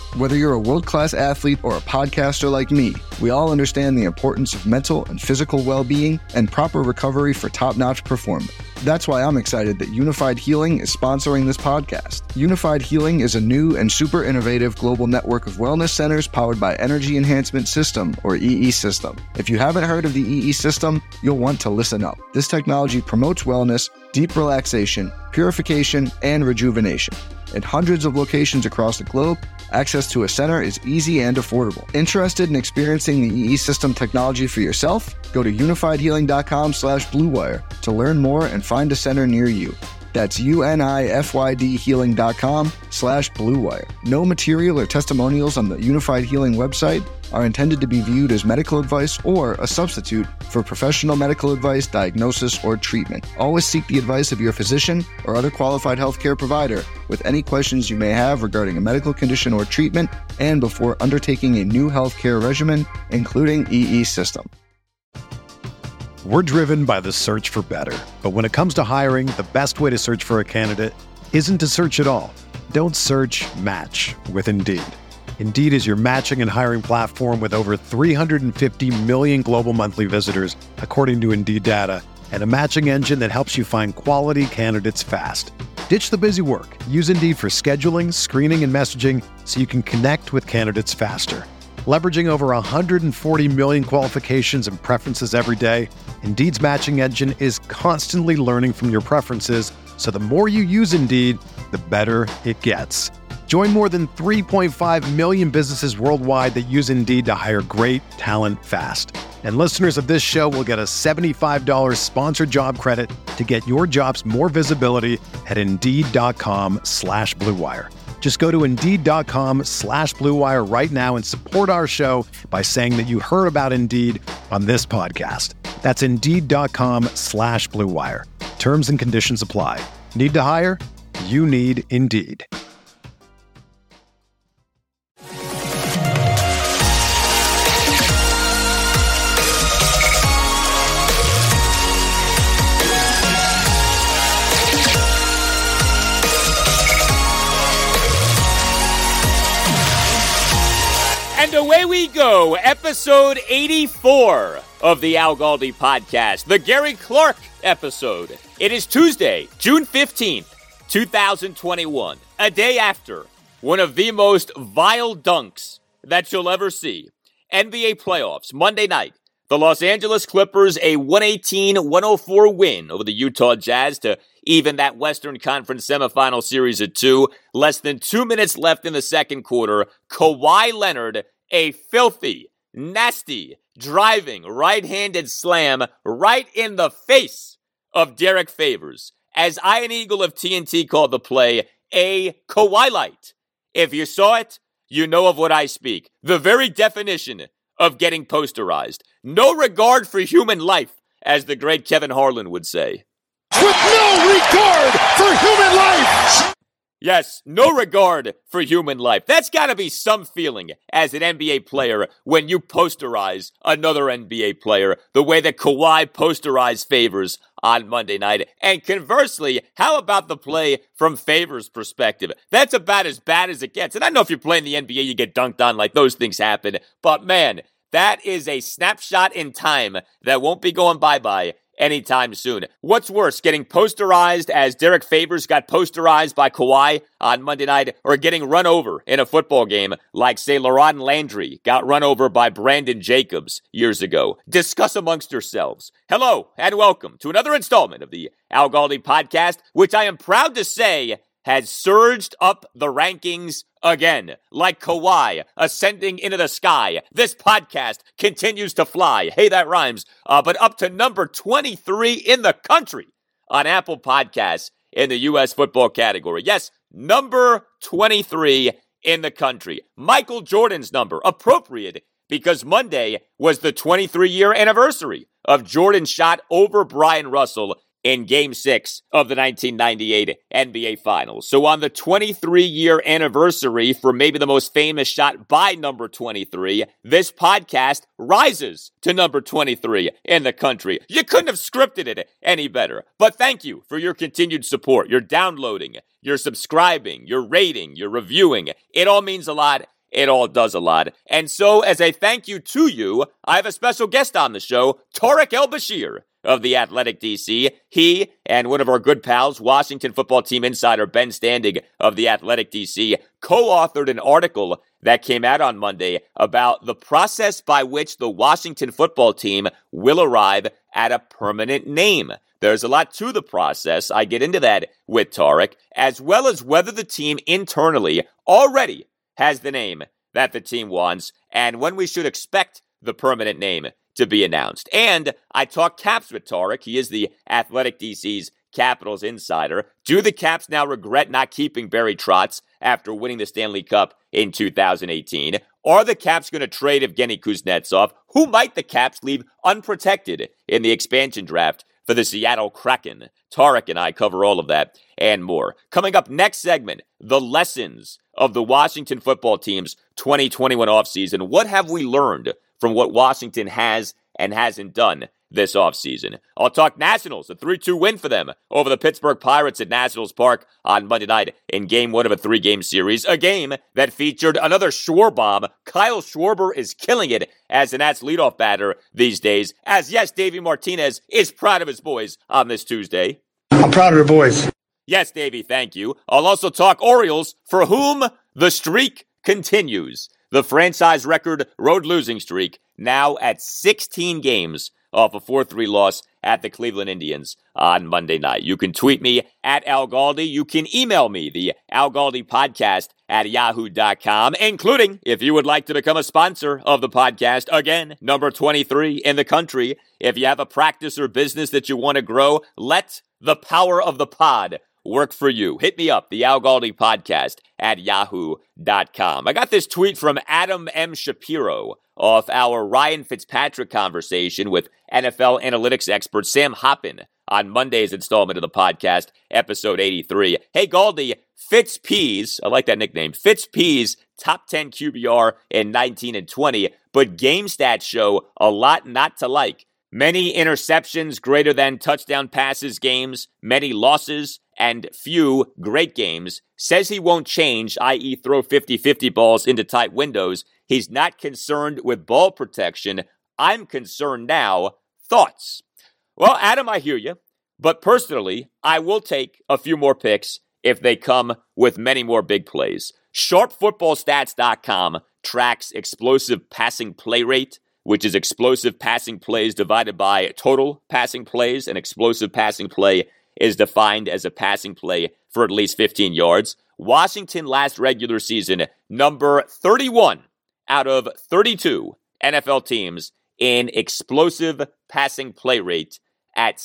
Whether you're a world-class athlete or a podcaster like me, we all understand the importance of mental and physical well-being and proper recovery for top-notch performance. That's why I'm excited that Unified Healing is sponsoring this podcast. Unified Healing is a new and super innovative global network of wellness centers powered by Energy Enhancement System, or EE System. If you haven't heard of the EE System, you'll want to listen up. This technology promotes wellness, deep relaxation, purification, and rejuvenation. In hundreds of locations across the globe, access to a center is easy and affordable. Interested in experiencing the EE System technology for yourself? Go to unifiedhealing.com/bluewire to learn more and find a center near you. That's unifydhealing.com/bluewire. No material or testimonials on the Unified Healing website are intended to be viewed as medical advice or a substitute for professional medical advice, diagnosis, or treatment. Always seek the advice of your physician or other qualified healthcare provider with any questions you may have regarding a medical condition or treatment and before undertaking a new healthcare regimen, including EE System. We're driven by the search for better. But when it comes to hiring, the best way to search for a candidate isn't to search at all. Don't search, match with Indeed. Indeed is your matching and hiring platform with over 350 million global monthly visitors, according to Indeed data, and a matching engine that helps you find quality candidates fast. Ditch the busy work. Use Indeed for scheduling, screening, and messaging so you can connect with candidates faster. Leveraging over 140 million qualifications and preferences every day, Indeed's matching engine is constantly learning from your preferences, so the more you use Indeed, the better it gets. Join more than 3.5 million businesses worldwide that use Indeed to hire great talent fast. And listeners of this show will get a $75 sponsored job credit to get your jobs more visibility at Indeed.com/BlueWire. Just go to Indeed.com/BlueWire right now and support our show by saying that you heard about Indeed on this podcast. That's Indeed.com/BlueWire. Terms and conditions apply. Need to hire? You need Indeed. And away we go, episode 84 of the Al Galdi podcast, the Gary Clark episode. It is Tuesday, June 15th, 2021, a day after one of the most vile dunks that you'll ever see. NBA playoffs, Monday night, the Los Angeles Clippers, a 118-104 win over the Utah Jazz to even that Western Conference semifinal series at 2. Less than 2 minutes left in the second quarter. Kawhi Leonard, a filthy, nasty, driving, right-handed slam right in the face of Derek Favors. As Iron Eagle of TNT called the play, a Kawhi light. If you saw it, you know of what I speak. The very definition of getting posterized. No regard for human life, as the great Kevin Harlan would say. With no regard for human life! Yes, no regard for human life. That's got to be some feeling as an NBA player when you posterize another NBA player the way that Kawhi posterized Favors on Monday night. And conversely, how about the play from Favors' perspective? That's about as bad as it gets. And I know if you're playing the NBA, you get dunked on, like those things happen. But man, that is a snapshot in time that won't be going bye-bye anytime soon. What's worse, getting posterized as Derek Favors got posterized by Kawhi on Monday night, or getting run over in a football game like, say, Laron Landry got run over by Brandon Jacobs years ago? Discuss amongst yourselves. Hello, and welcome to another installment of the Al Galdi podcast, which I am proud to say has surged up the rankings again. Like Kawhi ascending into the sky, this podcast continues to fly. Hey, that rhymes. But up to number 23 in the country on Apple Podcasts in the U.S. football category. Yes, number 23 in the country. Michael Jordan's number, appropriate, because Monday was the 23-year anniversary of Jordan's shot over Brian Russell in Game 6 of the 1998 NBA Finals. So on the 23-year anniversary for maybe the most famous shot by number 23, this podcast rises to number 23 in the country. You couldn't have scripted it any better. But thank you for your continued support. You're downloading, you're subscribing, you're rating, you're reviewing. It all means a lot. It all does a lot. And so, as a thank you to you, I have a special guest on the show, Tariq El-Bashir of The Athletic DC. He and one of our good pals, Washington football team insider Ben Standig of The Athletic DC, co-authored an article that came out on Monday about the process by which the Washington football team will arrive at a permanent name. There's a lot to the process. I get into that with Tariq, as well as whether the team internally already has the name that the team wants and when we should expect the permanent name to be announced. And I talk Caps with Tariq. He is the Athletic DC's Capitals insider. Do the Caps now regret not keeping Barry Trotz after winning the Stanley Cup in 2018? Are the Caps going to trade Evgeny Kuznetsov? Who might the Caps leave unprotected in the expansion draft for the Seattle Kraken? Tariq and I cover all of that and more. Coming up next segment, the lessons of the Washington football team's 2021 offseason. What have we learned from what Washington has and hasn't done this offseason? I'll talk Nationals, a 3-2 win for them over the Pittsburgh Pirates at Nationals Park on Monday night in Game 1 of a 3-game series, a game that featured another Schwarbomb. Kyle Schwarber is killing it as the Nats leadoff batter these days, as yes, Davey Martinez is proud of his boys on this Tuesday. I'm proud of the boys. Yes, Davey, thank you. I'll also talk Orioles, for whom the streak continues. The franchise record road losing streak now at 16 games off a 4-3 loss at the Cleveland Indians on Monday night. You can tweet me at Al Galdi. You can email me, the Al Galdi podcast at yahoo.com, including if you would like to become a sponsor of the podcast. Again, number 23 in the country. If you have a practice or business that you want to grow, let the power of the pod work for you. Hit me up, the Al Galdi podcast at yahoo.com. I got this tweet from Adam M. Shapiro off our Ryan Fitzpatrick conversation with NFL analytics expert Sam Hoppen on Monday's installment of the podcast, episode 83. Hey, Galdi, Fitzpeas, I like that nickname, Fitzpeas, top 10 QBR in 19 and 20, but game stats show a lot not to like. Many interceptions, greater than touchdown passes games, many losses, and few great games. Says he won't change, i.e. throw 50-50 balls into tight windows. He's not concerned with ball protection. I'm concerned now. Thoughts? Well, Adam, I hear you. But personally, I will take a few more picks if they come with many more big plays. SharpFootballStats.com tracks explosive passing play rate, which is explosive passing plays divided by total passing plays. An explosive passing play is defined as a passing play for at least 15 yards. Washington last regular season, number 31 out of 32 NFL teams in explosive passing play rate at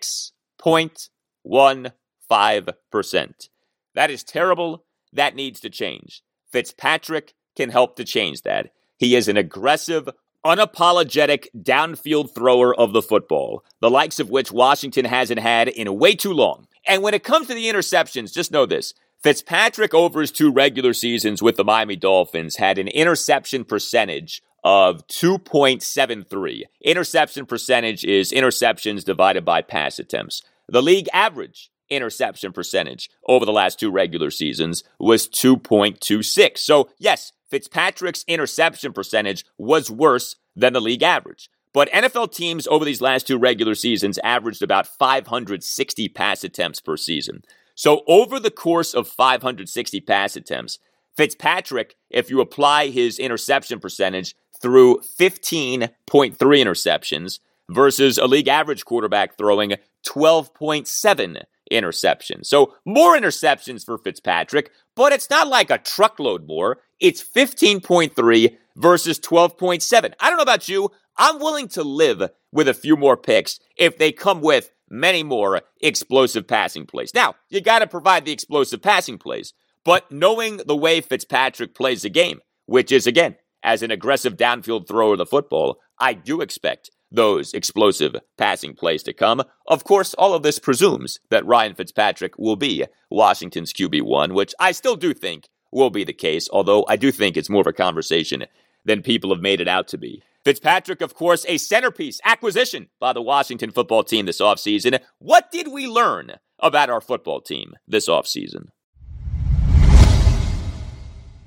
6.15%. That is terrible. That needs to change. Fitzpatrick can help to change that. He is an aggressive, unapologetic downfield thrower of the football, the likes of which Washington hasn't had in way too long. And when it comes to the interceptions, just know this. Fitzpatrick, over his 2 regular seasons with the Miami Dolphins, had an interception percentage of 2.73. Interception percentage is interceptions divided by pass attempts. The league average interception percentage over the last 2 regular seasons was 2.26. So, yes, Fitzpatrick's interception percentage was worse than the league average. But NFL teams over these last 2 regular seasons averaged about 560 pass attempts per season. So over the course of 560 pass attempts, Fitzpatrick, if you apply his interception percentage, threw 15.3 interceptions versus a league average quarterback throwing 12.7 interceptions. So more interceptions for Fitzpatrick, but it's not like a truckload more. It's 15.3 versus 12.7. I don't know about you. I'm willing to live with a few more picks if they come with many more explosive passing plays. Now, you got to provide the explosive passing plays, but knowing the way Fitzpatrick plays the game, which is, again, as an aggressive downfield thrower of the football, I do expect those explosive passing plays to come. Of course, all of this presumes that Ryan Fitzpatrick will be Washington's QB1, which I still do think will be the case, although I do think it's more of a conversation than people have made it out to be. Fitzpatrick, of course, a centerpiece acquisition by the Washington football team this offseason. What did we learn about our football team this offseason?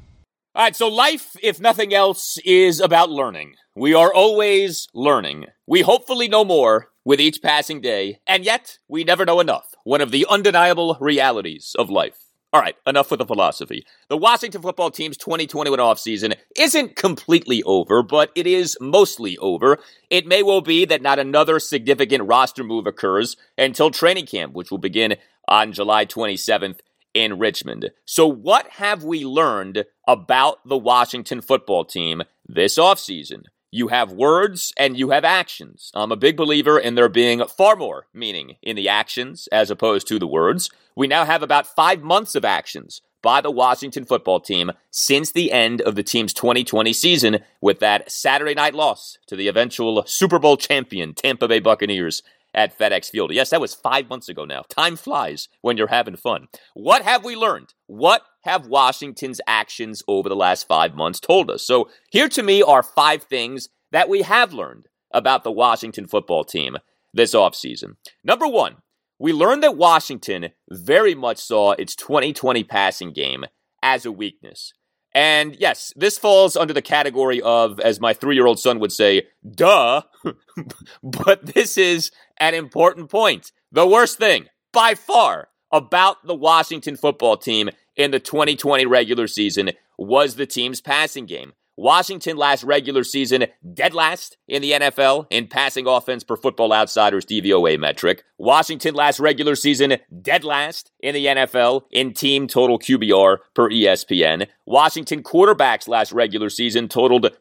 All right, so life, if nothing else, is about learning. We are always learning. We hopefully know more with each passing day, and yet we never know enough. One of the undeniable realities of life. All right, enough with the philosophy. The Washington football team's 2021 offseason isn't completely over, but it is mostly over. It may well be that not another significant roster move occurs until training camp, which will begin on July 27th in Richmond. So what have we learned about the Washington football team this offseason? You have words and you have actions. I'm a big believer in there being far more meaning in the actions as opposed to the words. We now have about 5 months of actions by the Washington football team since the end of the team's 2020 season with that Saturday night loss to the eventual Super Bowl champion Tampa Bay Buccaneers at FedEx Field. Yes, that was 5 months ago now. Time flies when you're having fun. What have we learned? What have Washington's actions over the last 5 months told us? So here to me are 5 things that we have learned about the Washington football team this offseason. Number 1, we learned that Washington very much saw its 2020 passing game as a weakness. And yes, this falls under the category of, as my 3-year-old son would say, duh, but this is an important point. The worst thing, by far, about the Washington football team in the 2020 regular season was the team's passing game. Washington last regular season dead last in the NFL in passing offense per Football Outsiders DVOA metric. Washington last regular season dead last in the NFL in team total QBR per ESPN. Washington quarterbacks last regular season totaled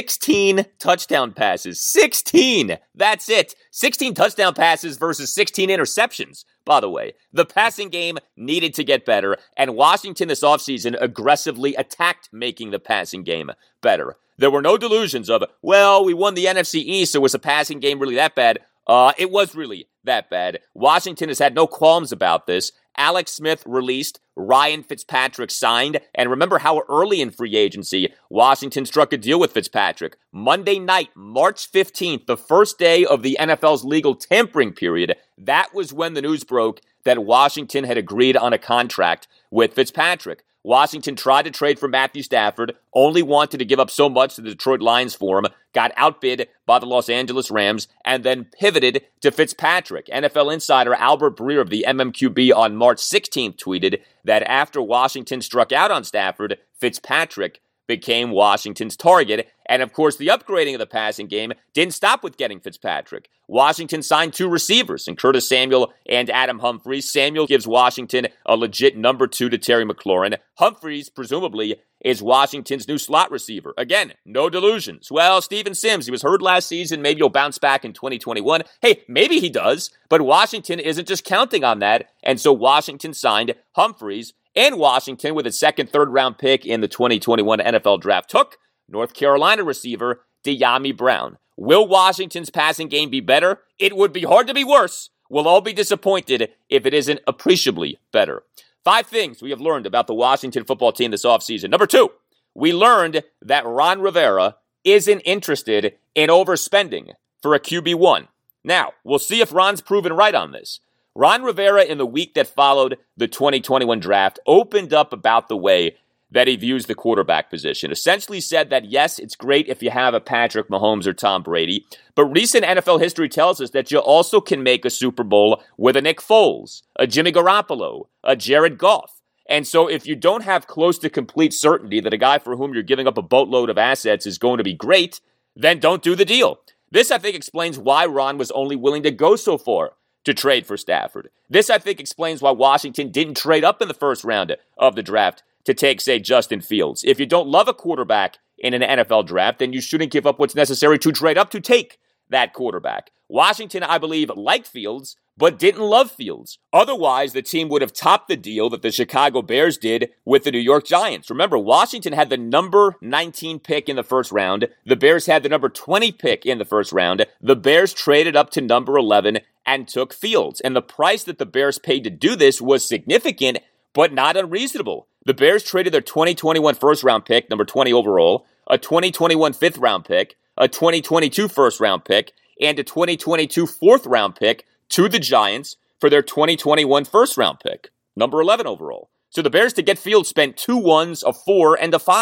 16 touchdown passes. 16! That's it. 16 touchdown passes versus 16 interceptions. By the way, the passing game needed to get better, and Washington this offseason aggressively attacked making the passing game better. There were no delusions of, well, we won the NFC East, so was the passing game really that bad? It was really that bad. Washington has had no qualms about this. Alex Smith released, Ryan Fitzpatrick signed, and remember how early in free agency Washington struck a deal with Fitzpatrick. Monday night, March 15th, the first day of the NFL's legal tampering period, that was when the news broke that Washington had agreed on a contract with Fitzpatrick. Washington tried to trade for Matthew Stafford, only wanted to give up so much to the Detroit Lions for him, got outbid by the Los Angeles Rams, and then pivoted to Fitzpatrick. NFL insider Albert Breer of the MMQB on March 16th tweeted that after Washington struck out on Stafford, Fitzpatrick became Washington's target. And of course, the upgrading of the passing game didn't stop with getting Fitzpatrick. Washington signed 2 receivers in Curtis Samuel and Adam Humphries. Samuel gives Washington a legit number 2 to Terry McLaurin. Humphries, presumably, is Washington's new slot receiver. Again, no delusions. Well, Steven Sims, he was hurt last season. Maybe he'll bounce back in 2021. Hey, maybe he does. But Washington isn't just counting on that. And so Washington signed Humphries. And Washington, with its second, third-round pick in the 2021 NFL Draft, took North Carolina receiver Dyami Brown. Will Washington's passing game be better? It would be hard to be worse. We'll all be disappointed if it isn't appreciably better. 5 things we have learned about the Washington football team this offseason. Number 2, we learned that Ron Rivera isn't interested in overspending for a QB1. Now, we'll see if Ron's proven right on this. Ron Rivera, in the week that followed the 2021 draft, opened up about the way that he views the quarterback position. Essentially said that, yes, it's great if you have a Patrick Mahomes or Tom Brady, but recent NFL history tells us that you also can make a Super Bowl with a Nick Foles, a Jimmy Garoppolo, a Jared Goff. And so if you don't have close to complete certainty that a guy for whom you're giving up a boatload of assets is going to be great, then don't do the deal. This, I think, explains why Ron was only willing to go so far to trade for Stafford. This, I think, explains why Washington didn't trade up in the first round of the draft to take, say, Justin Fields. If you don't love a quarterback in an NFL draft, then you shouldn't give up what's necessary to trade up to take that quarterback. Washington, I believe, liked Fields, but didn't love Fields. Otherwise, the team would have topped the deal that the Chicago Bears did with the New York Giants. Remember, Washington had the number 19 pick in the first round. The Bears had the number 20 pick in the first round. The Bears traded up to number 11 and took Fields. And the price that the Bears paid to do this was significant, but not unreasonable. The Bears traded their 2021 first-round pick, number 20 overall, a 2021 fifth-round pick, a 2022 first-round pick, and a 2022 fourth-round pick to the Giants for their 2021 first-round pick, number 11 overall. So the Bears, to get Fields, spent 2 1s, a 4, and a 5.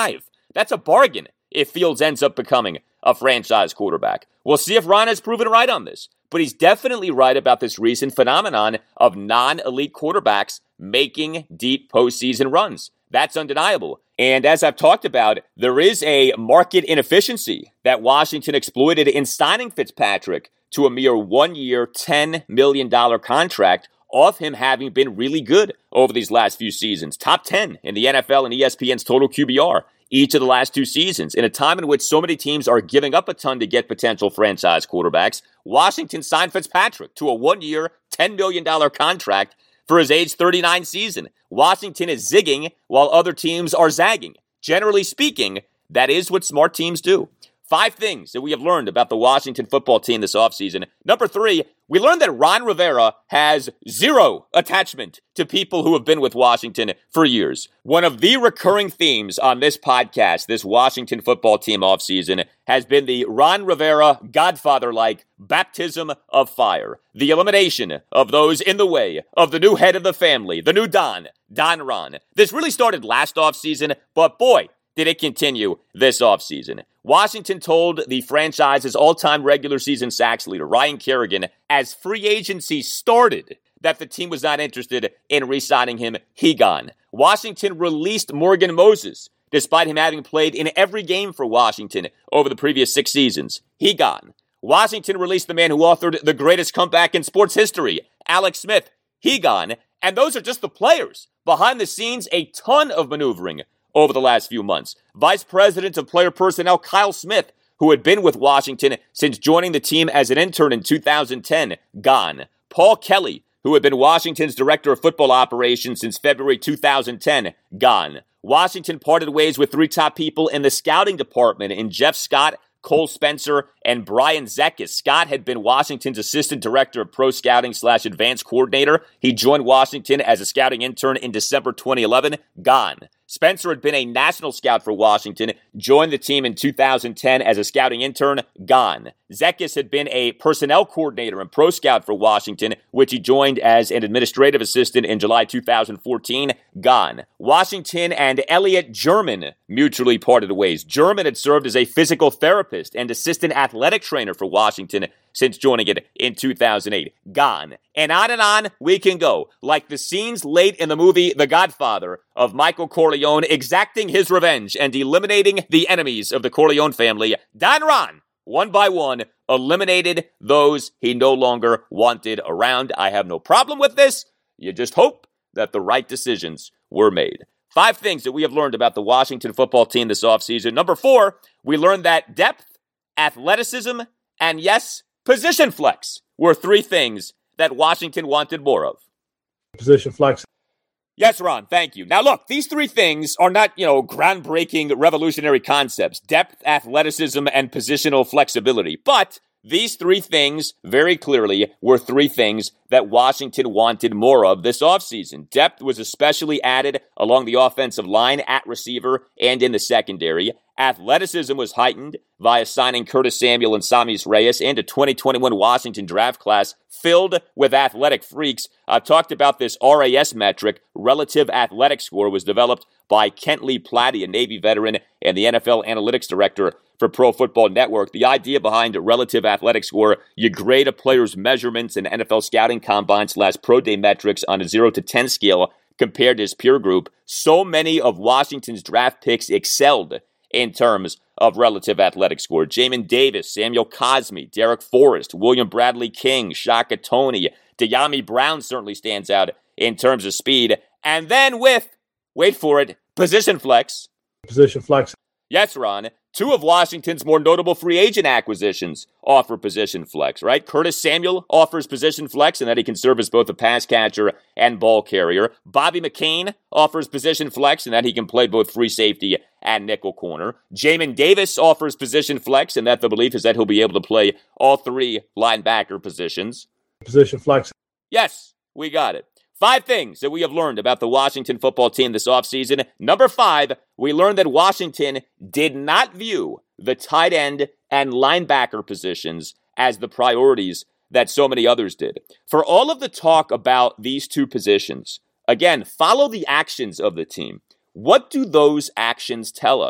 That's a bargain if Fields ends up becoming a franchise quarterback. We'll see if Ron has proven right on this, but he's definitely right about this recent phenomenon of non-elite quarterbacks making deep postseason runs. That's undeniable. And as I've talked about, there is a market inefficiency that Washington exploited in signing Fitzpatrick to a mere 1-year, $10 million contract off him having been really good over these last few seasons. Top 10 in the NFL and ESPN's total QBR each of the last 2 seasons. In a time in which so many teams are giving up a ton to get potential franchise quarterbacks, Washington signed Fitzpatrick to a 1-year, $10 million contract for his age 39 season. Washington is zigging while other teams are zagging. Generally speaking, that is what smart teams do. 5 things that we have learned about the Washington football team this offseason. Number 3, we learned that Ron Rivera has zero attachment to people who have been with Washington for years. One of the recurring themes on this podcast, this Washington football team offseason, has been the Ron Rivera Godfather-like baptism of fire. The elimination of those in the way of the new head of the family, the new Don Ron. This really started last offseason, but boy, did it continue this offseason. Washington told the franchise's all-time regular season sacks leader, Ryan Kerrigan, as free agency started, that the team was not interested in re-signing him. He gone. Washington released Morgan Moses, despite him having played in every game for Washington over the previous 6 seasons. He gone. Washington released the man who authored the greatest comeback in sports history, Alex Smith. He gone. And those are just the players. Behind the scenes, a ton of maneuvering over the last few months. Vice President of Player Personnel Kyle Smith, who had been with Washington since joining the team as an intern in 2010, gone. Paul Kelly, who had been Washington's Director of Football Operations since February 2010, gone. Washington parted ways with 3 top people in the scouting department in Jeff Scott, Cole Spencer, and Brian Zekas. Scott had been Washington's Assistant Director of Pro Scouting / Advanced Coordinator. He joined Washington as a scouting intern in December 2011, gone. Spencer had been a national scout for Washington, joined the team in 2010 as a scouting intern, gone. Zekas had been a personnel coordinator and pro scout for Washington, which he joined as an administrative assistant in July 2014, gone. Washington and Elliot German mutually parted ways. German had served as a physical therapist and assistant athletic trainer for Washington since joining it in 2008, gone. And on we can go, like the scenes late in the movie The Godfather of Michael Corleone exacting his revenge and eliminating the enemies of the Corleone family. Don Ron, one by one, eliminated those he no longer wanted around. I have no problem with this. You just hope that the right decisions were made. 5 things that we have learned about the Washington football team this offseason. Number 4, we learned that depth, athleticism, and yes, position flex were 3 things that Washington wanted more of. Position flex. Yes, Ron, thank you. Now, look, these 3 things are not, groundbreaking, revolutionary concepts. Depth, athleticism, and positional flexibility. But these 3 things, very clearly, were 3 things that Washington wanted more of this offseason. Depth was especially added along the offensive line, at receiver, and in the secondary. Athleticism was heightened via signing Curtis Samuel and Samis Reyes and a 2021 Washington draft class filled with athletic freaks. I've talked about this RAS metric. Relative athletic score was developed by Kent Lee Platte, a Navy veteran and the NFL analytics director for Pro Football Network. The idea behind a relative athletic score, you grade a player's measurements in NFL scouting combine / pro day metrics on a 0 to 10 scale compared to his peer group. So many of Washington's draft picks excelled in terms of relative athletic score. Jamin Davis, Samuel Cosmi, Derek Forrest, William Bradley King, Shaka Toney, De'Ami Brown certainly stands out in terms of speed. And then with, wait for it, position flex. Position flex. Yes, Ron. 2 of Washington's more notable free agent acquisitions offer position flex, right? Curtis Samuel offers position flex and that he can serve as both a pass catcher and ball carrier. Bobby McCain offers position flex and that he can play both free safety and nickel corner. Jamin Davis offers position flex and that the belief is that he'll be able to play all 3 linebacker positions. Position flex. Yes, we got it. 5 things that we have learned about the Washington football team this offseason. Number 5, we learned that Washington did not view the tight end and linebacker positions as the priorities that so many others did. For all of the talk about these 2 positions, again, follow the actions of the team. What do those actions tell us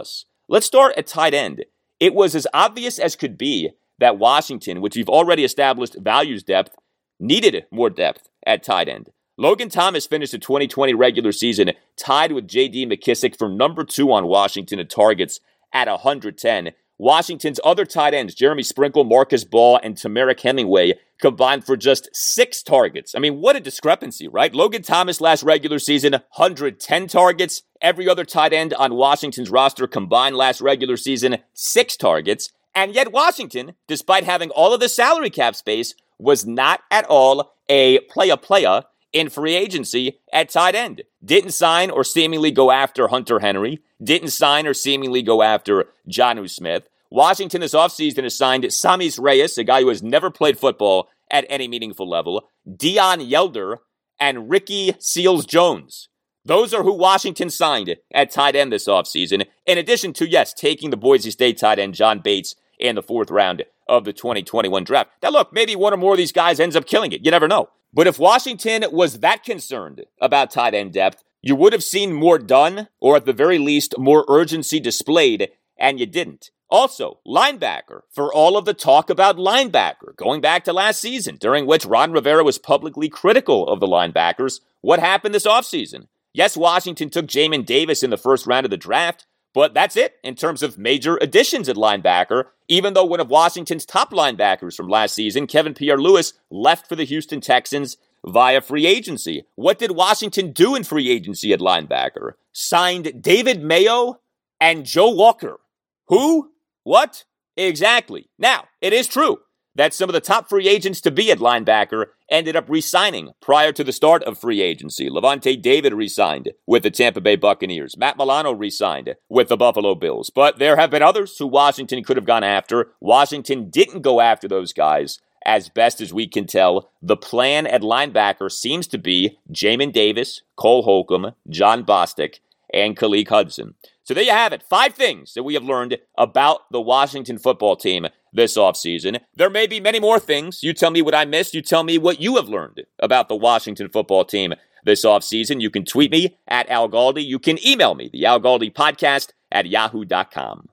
Let's start at tight end. It was as obvious as could be that Washington, which we've already established values depth, needed more depth at tight end. Logan Thomas finished the 2020 regular season tied with J.D. McKissic for number 2 on Washington in targets at 110. Washington's other tight ends, Jeremy Sprinkle, Marcus Ball, and Tamarick Hemingway, combined for just 6 targets. I mean, what a discrepancy, right? Logan Thomas last regular season, 110 targets. Every other tight end on Washington's roster combined last regular season, 6 targets. And yet Washington, despite having all of the salary cap space, was not at all a playa in free agency at tight end. Didn't sign or seemingly go after Hunter Henry. Didn't sign or seemingly go after Jonnu Smith. Washington this offseason has signed Samis Reyes, a guy who has never played football at any meaningful level, Dion Yelder, and Ricky Seals-Jones. Those are who Washington signed at tight end this offseason, in addition to, yes, taking the Boise State tight end John Bates in the 4th round of the 2021 draft. Now look, maybe one or more of these guys ends up killing it. You never know. But if Washington was that concerned about tight end depth, you would have seen more done, or at the very least, more urgency displayed, and you didn't. Also, linebacker, for all of the talk about linebacker, going back to last season, during which Ron Rivera was publicly critical of the linebackers, what happened this offseason? Yes, Washington took Jamin Davis in the 1st round of the draft, but that's it in terms of major additions at linebacker, even though one of Washington's top linebackers from last season, Kevin Pierre-Louis, left for the Houston Texans via free agency. What did Washington do in free agency at linebacker? Signed David Mayo and Joe Walker. Who? What? Exactly. Now, it is true that some of the top free agents to be at linebacker ended up re-signing prior to the start of free agency. Levante David re-signed with the Tampa Bay Buccaneers. Matt Milano re-signed with the Buffalo Bills. But there have been others who Washington could have gone after. Washington didn't go after those guys. As best as we can tell, the plan at linebacker seems to be Jamin Davis, Cole Holcomb, John Bostic, and Khaleke Hudson. So there you have it. 5 things that we have learned about the Washington football team this offseason. There may be many more things. You tell me what I missed. You tell me what you have learned about the Washington football team this offseason. You can tweet me at Al Galdi. You can email me, the Al Galdi podcast at yahoo.com.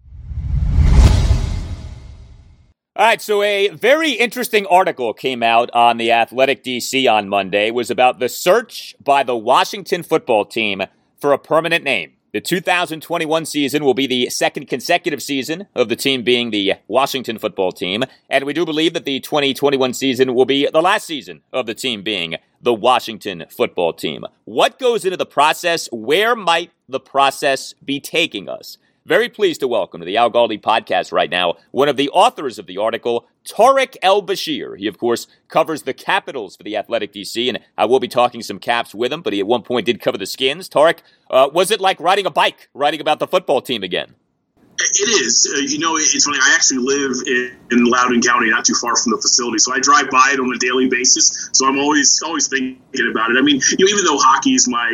All right, so a very interesting article came out on The Athletic DC on Monday. It was about the search by the Washington football team for a permanent name. The 2021 season will be the 2nd consecutive season of the team being the Washington football team, and we do believe that the 2021 season will be the last season of the team being the Washington football team. What goes into the process? Where might the process be taking us? Very pleased to welcome to the Al Galdi podcast right now one of the authors of the article, Tariq El-Bashir. He, of course, covers the Capitals for the Athletic DC, and I will be talking some Caps with him, but he at one point did cover the Skins. Tariq, was it like riding a bike, writing about the football team again? It is. It's funny. I actually live in Loudoun County, not too far from the facility, so I drive by it on a daily basis. So I'm always thinking about it. I mean, even though hockey is my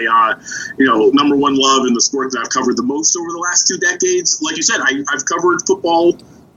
number one love in the sport that I've covered the most over the last 2 decades, like you said, I've covered football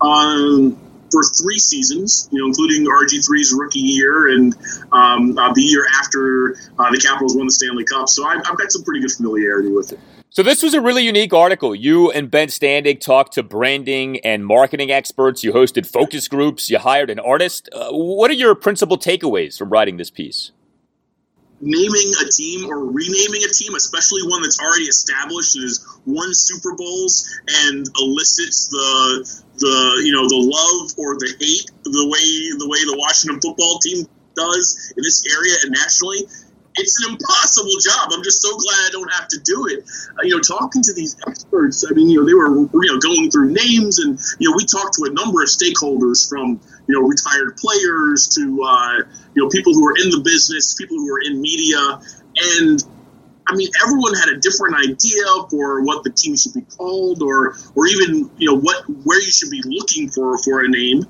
for 3 seasons, including RG3's rookie year and the year after the Capitals won the Stanley Cup. So I've got some pretty good familiarity with it. So this was a really unique article. You and Ben Standig talked to branding and marketing experts. You hosted focus groups. You hired an artist. What are your principal takeaways from writing this piece? Naming a team or renaming a team, especially one that's already established and has won Super Bowls and elicits the love or the hate the way the Washington football team does in this area and nationally. It's an impossible job. I'm just so glad I don't have to do it. Talking to these experts, I mean, they were going through names, and we talked to a number of stakeholders from retired players to people who are in the business, people who are in media, and I mean, everyone had a different idea for what the team should be called, or even where you should be looking for a name.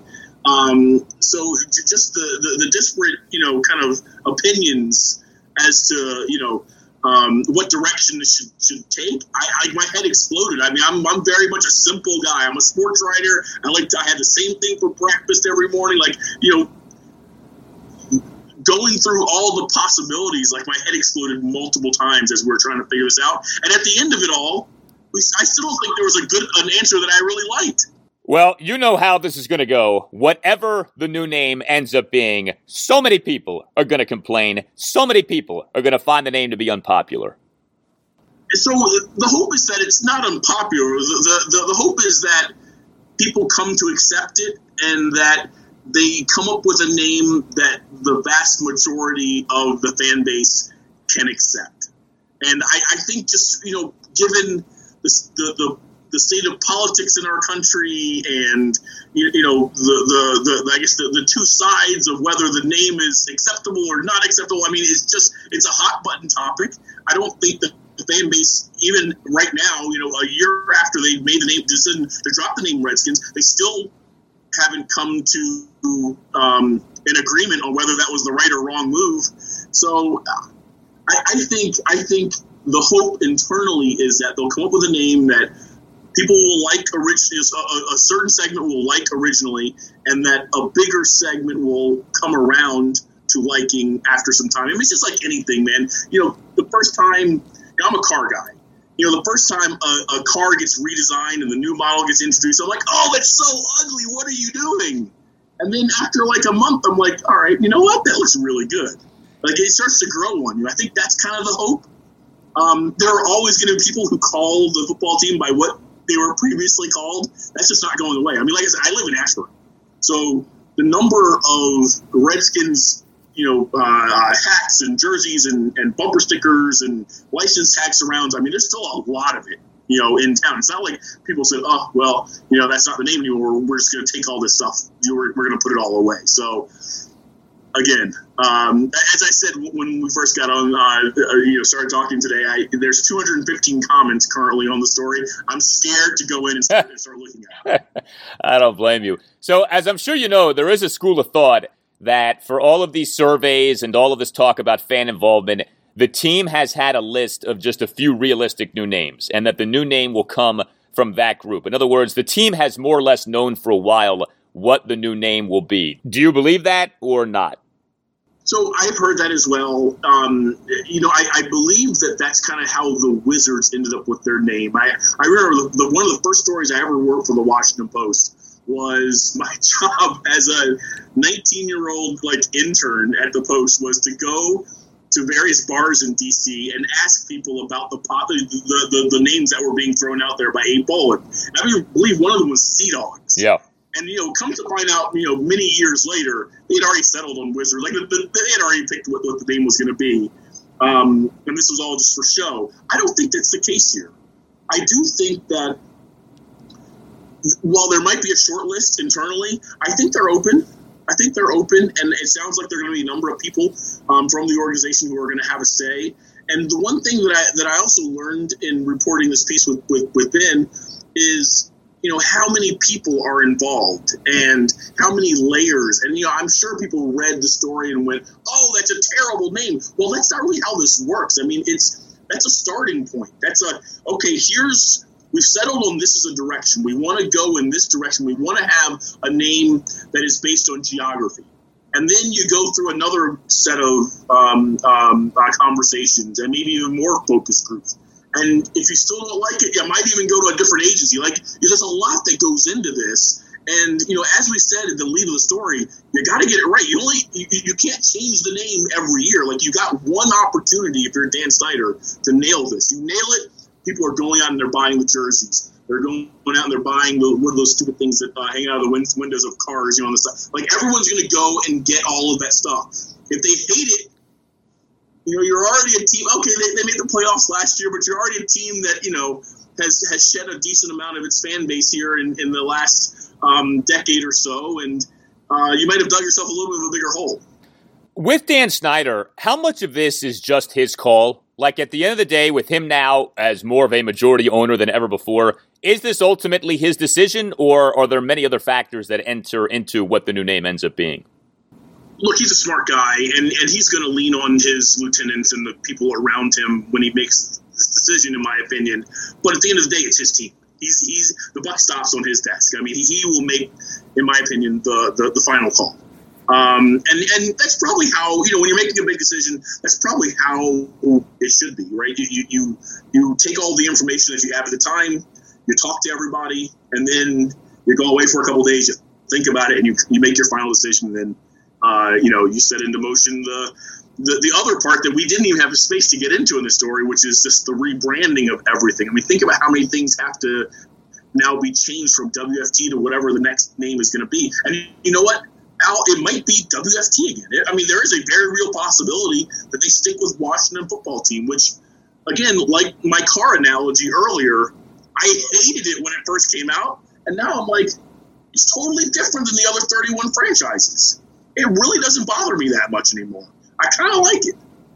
So just the disparate kind of opinions as to what direction this should take. My head exploded. I mean, I'm very much a simple guy. I'm a sports writer. I have the same thing for breakfast every morning. Going through all the possibilities, my head exploded multiple times as we were trying to figure this out. And at the end of it all, I still don't think there was an answer that I really liked. Well, you know how this is going to go. Whatever the new name ends up being, so many people are going to complain. So many people are going to find the name to be unpopular. So the hope is that it's not unpopular. The hope is that people come to accept it and that they come up with a name that the vast majority of the fan base can accept. And I think just, given the state of politics in our country and, I guess the two sides of whether the name is acceptable or not acceptable. I mean, it's a hot button topic. I don't think that the fan base, even right now, a year after they made the decision to drop the name Redskins, they still haven't come to an agreement on whether that was the right or wrong move. So I think the hope internally is that they'll come up with a name that people will like originally, a certain segment will like originally, and that a bigger segment will come around to liking after some time. I mean, it's just like anything, man. The first time, I'm a car guy. The first time a car gets redesigned and the new model gets introduced, I'm like, oh, that's so ugly. What are you doing? And then after like a month, I'm like, all right, you know what? That looks really good. Like, it starts to grow on you. I think that's kind of the hope. There are always going to be people who call the football team by what they were previously called. That's just not going away. I mean, like I said, I live in Ashburn. So the number of Redskins, hats and jerseys and bumper stickers and license tag surrounds, I mean, there's still a lot of it, in town. It's not like people said, oh, well, that's not the name anymore. We're just going to take all this stuff. We're going to put it all away. So, again, as I said when we first got on, started talking today, there's 215 comments currently on the story. I'm scared to go in and start looking at it. I don't blame you. So, as I'm sure you know, there is a school of thought that for all of these surveys and all of this talk about fan involvement, the team has had a list of just a few realistic new names, and that the new name will come from that group. In other words, the team has more or less known for a while what the new name will be. Do you believe that or not? So I've heard that as well. I believe that that's kind of how the Wizards ended up with their name. I remember one of the first stories I ever worked for the Washington Post was my job as a 19-year-old intern at the Post was to go to various bars in D.C. and ask people about the names that were being thrown out there by 8-Ball. And I believe one of them was Sea Dogs. Yeah. And, come to find out, many years later, they'd already settled on Wizards. They had already picked what the name was going to be. And this was all just for show. I don't think that's the case here. I do think that while there might be a short list internally, I think they're open. And it sounds like there are going to be a number of people from the organization who are going to have a say. And the one thing that I also learned in reporting this piece with Ben is, how many people are involved and how many layers. And, I'm sure people read the story and went, oh, that's a terrible name. Well, that's not really how this works. I mean, that's a starting point. We've settled on this as a direction. We want to go in this direction. We want to have a name that is based on geography. And then you go through another set of conversations and maybe even more focus groups. And if you still don't like it, you might even go to a different agency. There's a lot that goes into this. And, as we said at the lead of the story, you got to get it right. You can't change the name every year. You got one opportunity if you're Dan Snyder to nail this. You nail it. People are going out and they're buying the jerseys. They're going out and they're buying one of those stupid things that hang out of the windows of cars, on the side. Everyone's going to go and get all of that stuff. If they hate it, you're already a team. Okay, they made the playoffs last year, but you're already a team that, has shed a decent amount of its fan base here in the last decade or so. And you might have dug yourself a little bit of a bigger hole. With Dan Snyder, how much of this is just his call? At the end of the day, with him now as more of a majority owner than ever before, is this ultimately his decision, or are there many other factors that enter into what the new name ends up being? Look, he's a smart guy, and he's going to lean on his lieutenants and the people around him when he makes this decision, in my opinion. But at the end of the day, it's his team. He's the buck stops on his desk. I mean, he will make, in my opinion, the final call. And that's probably how, when you're making a big decision, that's probably how it should be, right? You take all the information that you have at the time, you talk to everybody, and then you go away for a couple of days, you think about it, and you make your final decision, and then, you set into motion the other part that we didn't even have a space to get into in the story, which is just the rebranding of everything. I mean, think about how many things have to now be changed from WFT to whatever the next name is going to be. And you know what, Al, it might be WFT again. I mean, there is a very real possibility that they stick with Washington Football Team, which, again, like my car analogy earlier, I hated it when it first came out, and now I'm like, it's totally different than the other 31 franchises. It really doesn't bother me that much anymore. I kind of like it.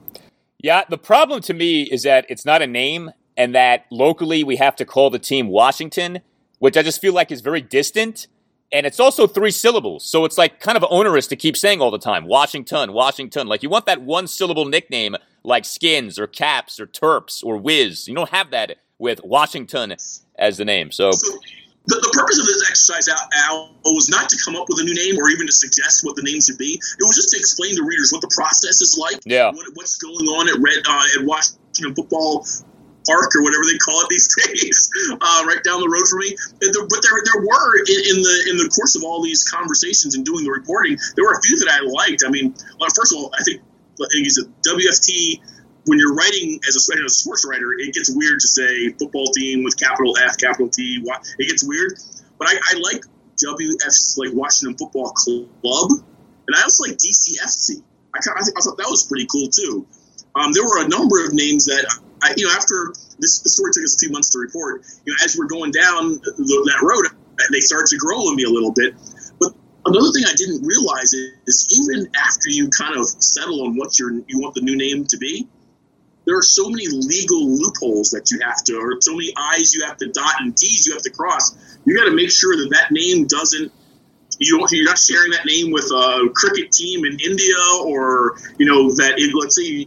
Yeah, the problem to me is that it's not a name, and that locally we have to call the team Washington, which I just feel like is very distant. And it's also 3 syllables, so it's like kind of onerous to keep saying all the time, Washington, Washington. Like you want that 1-syllable nickname like Skins or Caps or Terps or Wiz. You don't have that with Washington as the name. So the purpose of this exercise, Al, was not to come up with a new name or even to suggest what the name should be. It was just to explain to readers what the process is like, what's going on at Washington Football Park or whatever they call it these days, right down the road from me. But there were in the course of all these conversations and doing the reporting, there were a few that I liked. I mean, first of all, I think it's a WFT. When you're writing as a sports writer, it gets weird to say football team with capital F, capital T. It gets weird. But I like WF's, like Washington Football Club, and I also like DCFC. I thought that was pretty cool too. There were a number of names that after this story took us a few months to report, as we're going down that road, they started to grow on me a little bit. But another thing I didn't realize is even after you kind of settle on what you want the new name to be, there are so many legal loopholes that you have to, or so many I's you have to dot and T's you have to cross. You got to make sure that name doesn't, you're not sharing that name with a cricket team in India, or, let's say,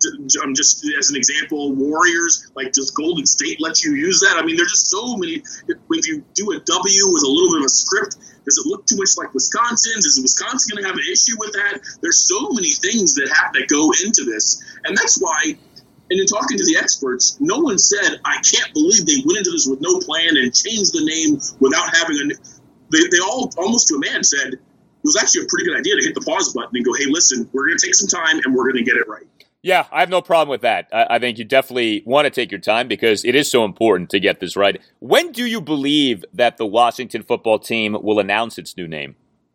just as an example, Warriors, like does Golden State let you use that? I mean, there's just so many. If you do a W with a little bit of a script, does it look too much like Wisconsin's? Is Wisconsin going to have an issue with that? There's so many things that go into this, and that's why. And in talking to the experts, no one said, I can't believe they went into this with no plan and changed the name without having they all, almost to a man, said it was actually a pretty good idea to hit the pause button and go, hey, listen, we're going to take some time and we're going to get it right. Yeah, I have no problem with that. I think you definitely want to take your time because it is so important to get this right. When do you believe that the Washington Football Team will announce its new name?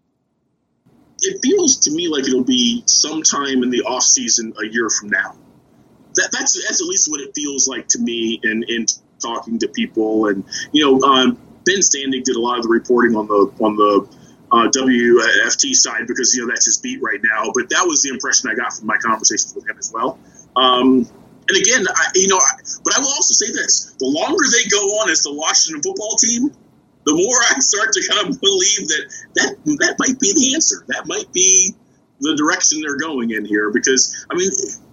It feels to me like it'll be sometime in the offseason a year from now. That's at least what it feels like to me in talking to people. And, Ben Standing did a lot of the reporting on the WFT side because, that's his beat right now. But that was the impression I got from my conversations with him as well. And again, but I will also say this. The longer they go on as the Washington Football Team, the more I start to kind of believe that might be the answer. That might be the direction they're going in here. Because, I mean,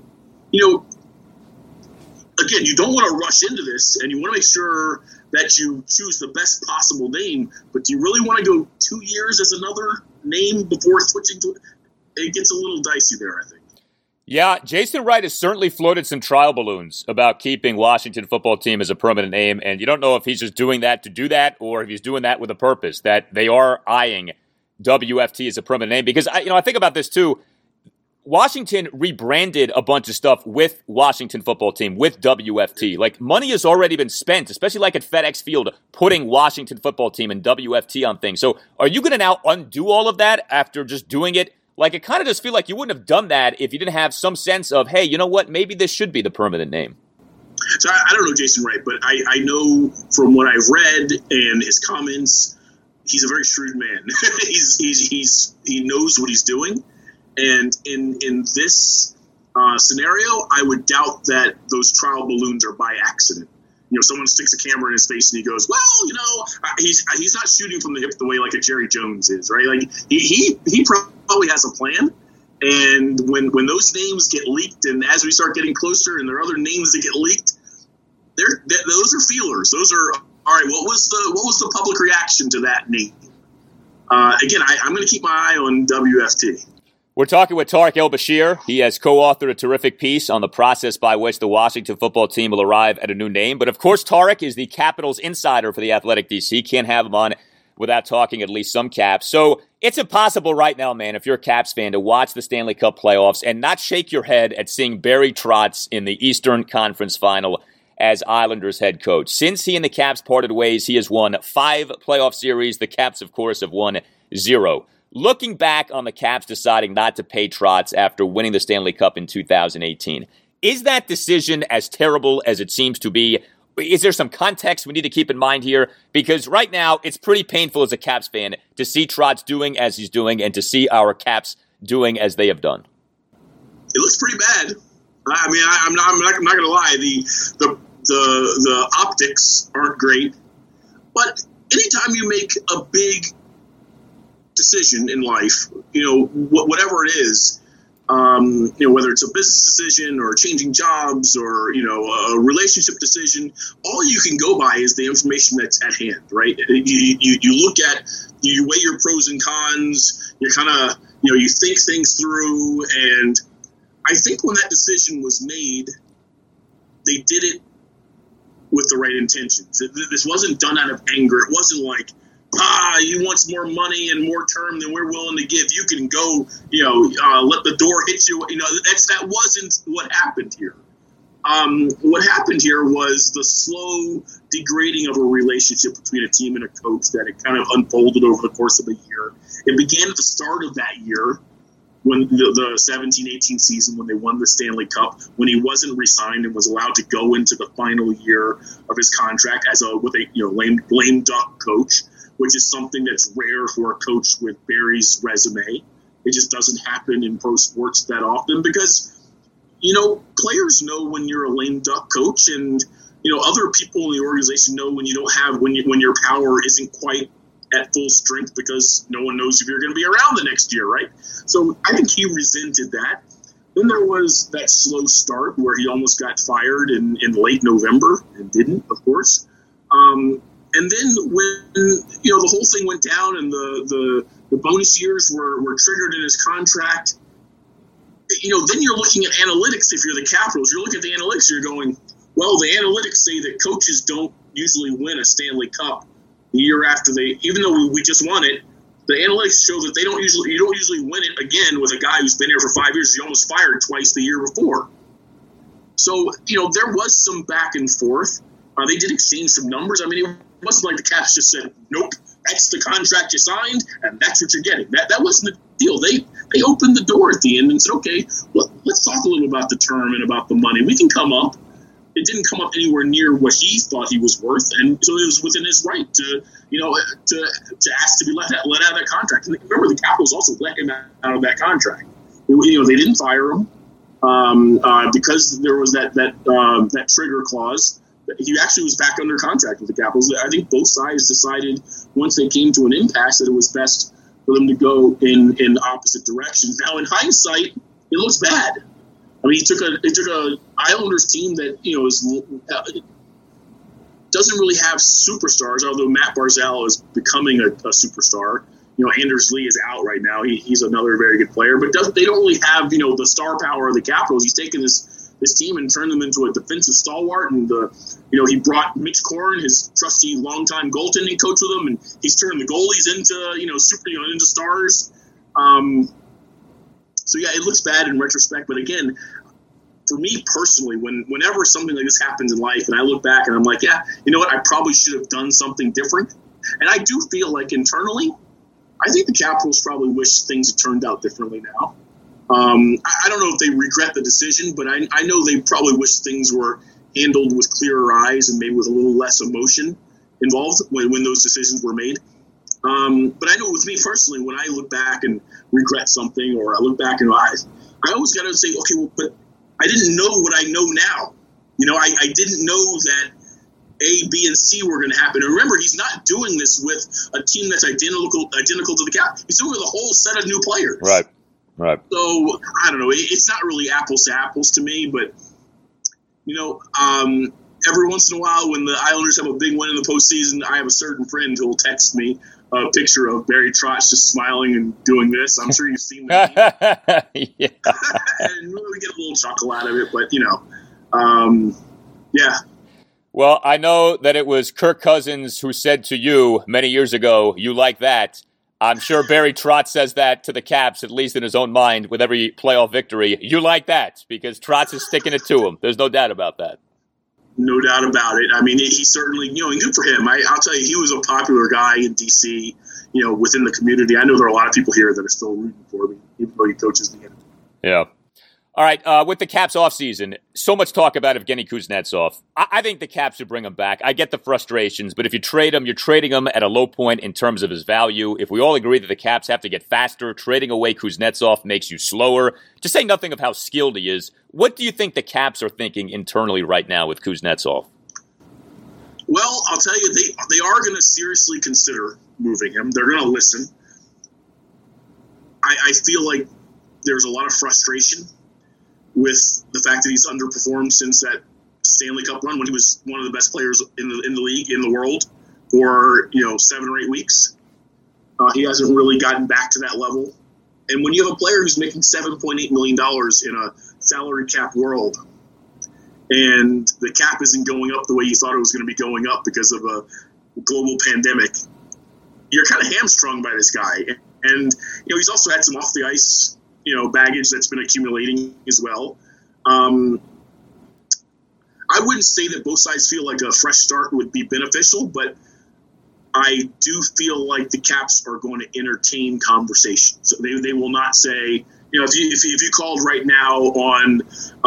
again, you don't want to rush into this, and you want to make sure that you choose the best possible name, but do you really want to go 2 years as another name before switching to it? It gets a little dicey there, I think. Yeah, Jason Wright has certainly floated some trial balloons about keeping Washington Football Team as a permanent name, and you don't know if he's just doing that to do that or if he's doing that with a purpose, that they are eyeing WFT as a permanent name. Because, I think about this too. Washington rebranded a bunch of stuff with Washington Football Team, with WFT. Like, money has already been spent, especially like at FedEx Field, putting Washington Football Team and WFT on things. So are you going to now undo all of that after just doing it? Like, it kind of just feel like you wouldn't have done that if you didn't have some sense of, hey, you know what, maybe this should be the permanent name. So I don't know Jason Wright, but I know from what I've read and his comments, he's a very shrewd man. He knows what he's doing. And in this scenario, I would doubt that those trial balloons are by accident. Someone sticks a camera in his face and he goes, well, he's not shooting from the hip the way like a Jerry Jones is, right? Like he probably has a plan. And when those names get leaked, and as we start getting closer, and there are other names that get leaked, those are feelers. Those are all right. What was the public reaction to that name? Again, I'm going to keep my eye on WFT. We're talking with Tarek El-Bashir. He has co-authored a terrific piece on the process by which the Washington football team will arrive at a new name. But of course, Tarek is the Capitals insider for the Athletic DC. Can't have him on without talking at least some Caps. So it's impossible right now, man, if you're a Caps fan, to watch the Stanley Cup playoffs and not shake your head at seeing Barry Trotz in the Eastern Conference Final as Islanders head coach. Since he and the Caps parted ways, he has won 5 playoff series. The Caps, of course, have won 0. Looking back on the Caps deciding not to pay Trotz after winning the Stanley Cup in 2018, is that decision as terrible as it seems to be? Is there some context we need to keep in mind here? Because right now, it's pretty painful as a Caps fan to see Trotz doing as he's doing and to see our Caps doing as they have done. It looks pretty bad. I mean, I'm not going to lie. The optics aren't great. But anytime you make a big decision in life, whatever it is, whether it's a business decision or changing jobs or, a relationship decision, all you can go by is the information that's at hand, right? You look at, you weigh your pros and cons, you kind of, you think things through. And I think when that decision was made, they did it with the right intentions. This wasn't done out of anger. It wasn't like, he wants more money and more term than we're willing to give. You can go, let the door hit you. That wasn't what happened here. What happened here was the slow degrading of a relationship between a team and a coach that it kind of unfolded over the course of a year. It began at the start of that year when the 17-18 season, when they won the Stanley Cup, when he wasn't re-signed and was allowed to go into the final year of his contract with a lame duck coach, which is something that's rare for a coach with Barry's resume. It just doesn't happen in pro sports that often because, players know when you're a lame duck coach, and other people in the organization know when you don't have when your power isn't quite at full strength because no one knows if you're going to be around the next year, right? So I think he resented that. Then there was that slow start where he almost got fired in late November and didn't, of course. And then when, the whole thing went down and the bonus years were triggered in his contract, then you're looking at analytics. If you're the Capitals, you're looking at the analytics, you're going, well, the analytics say that coaches don't usually win a Stanley Cup the year after even though we just won it, the analytics show that you don't usually win it again with a guy who's been here for 5 years. He almost fired twice the year before. So, there was some back and forth. They did exchange some numbers. I mean, it wasn't like the Caps just said, nope, that's the contract you signed, and that's what you're getting. That wasn't the deal. They opened the door at the end and said, okay, let's talk a little about the term and about the money. We can come up. It didn't come up anywhere near what he thought he was worth, and so it was within his right to ask to be let out of that contract. And remember, the Capitals also let him out of that contract. They didn't fire him because there was that trigger clause. He actually was back under contract with the Capitals. I think both sides decided once they came to an impasse that it was best for them to go in opposite directions. Now, in hindsight, it looks bad. I mean, he took a Islanders team that doesn't really have superstars, although Matt Barzal is becoming a superstar. Anders Lee is out right now. He's another very good player, but they don't really have the star power of the Capitals. He's taken this team and turned them into a defensive stalwart, and he brought Mitch Korn, his trusty longtime goaltending coach, with him, and he's turned the goalies into into stars. So yeah, it looks bad in retrospect, but again, for me personally, whenever something like this happens in life, and I look back and I'm like, yeah, you know what, I probably should have done something different. And I do feel like internally, I think the Capitals probably wish things had turned out differently now. I don't know if they regret the decision, but I know they probably wish things were handled with clearer eyes and maybe with a little less emotion involved when those decisions were made. But I know with me personally, when I look back and regret something, or I look back and I always got to say, okay, well, but I didn't know what I know now. I didn't know that A, B, and C were going to happen. And remember, he's not doing this with a team that's identical to the Caps. He's doing it with a whole set of new players. Right. So I don't know. It's not really apples to apples to me, but every once in a while, when the Islanders have a big win in the postseason, I have a certain friend who will text me a picture of Barry Trotz just smiling and doing this. I'm sure you've seen that. Yeah. And we get a little chuckle out of it, but, yeah. Well, I know that it was Kirk Cousins who said to you many years ago, you like that. I'm sure Barry Trotz says that to the Caps, at least in his own mind, with every playoff victory. You like that, because Trotz is sticking it to him. There's no doubt about that. No doubt about it. I mean, he certainly, and good for him. I'll tell you, he was a popular guy in D.C., within the community. I know there are a lot of people here that are still rooting for me, even though he coaches the game. Yeah. All right, with the Caps offseason, so much talk about Evgeny Kuznetsov. I think the Caps should bring him back. I get the frustrations, but if you trade him, you're trading him at a low point in terms of his value. If we all agree that the Caps have to get faster, trading away Kuznetsov makes you slower. To say nothing of how skilled he is, what do you think the Caps are thinking internally right now with Kuznetsov? Well, I'll tell you, they are going to seriously consider moving him. They're going to listen. I feel like there's a lot of frustration with the fact that he's underperformed since that Stanley Cup run when he was one of the best players in the league, in the world, for 7 or 8 weeks. He hasn't really gotten back to that level. And when you have a player who's making $7.8 million in a salary cap world, and the cap isn't going up the way you thought it was going to be going up because of a global pandemic, you're kind of hamstrung by this guy. And he's also had some off the ice baggage that's been accumulating as well. I wouldn't say that both sides feel like a fresh start would be beneficial, but I do feel like the Caps are going to entertain conversation. So they will not say, if you called right now on,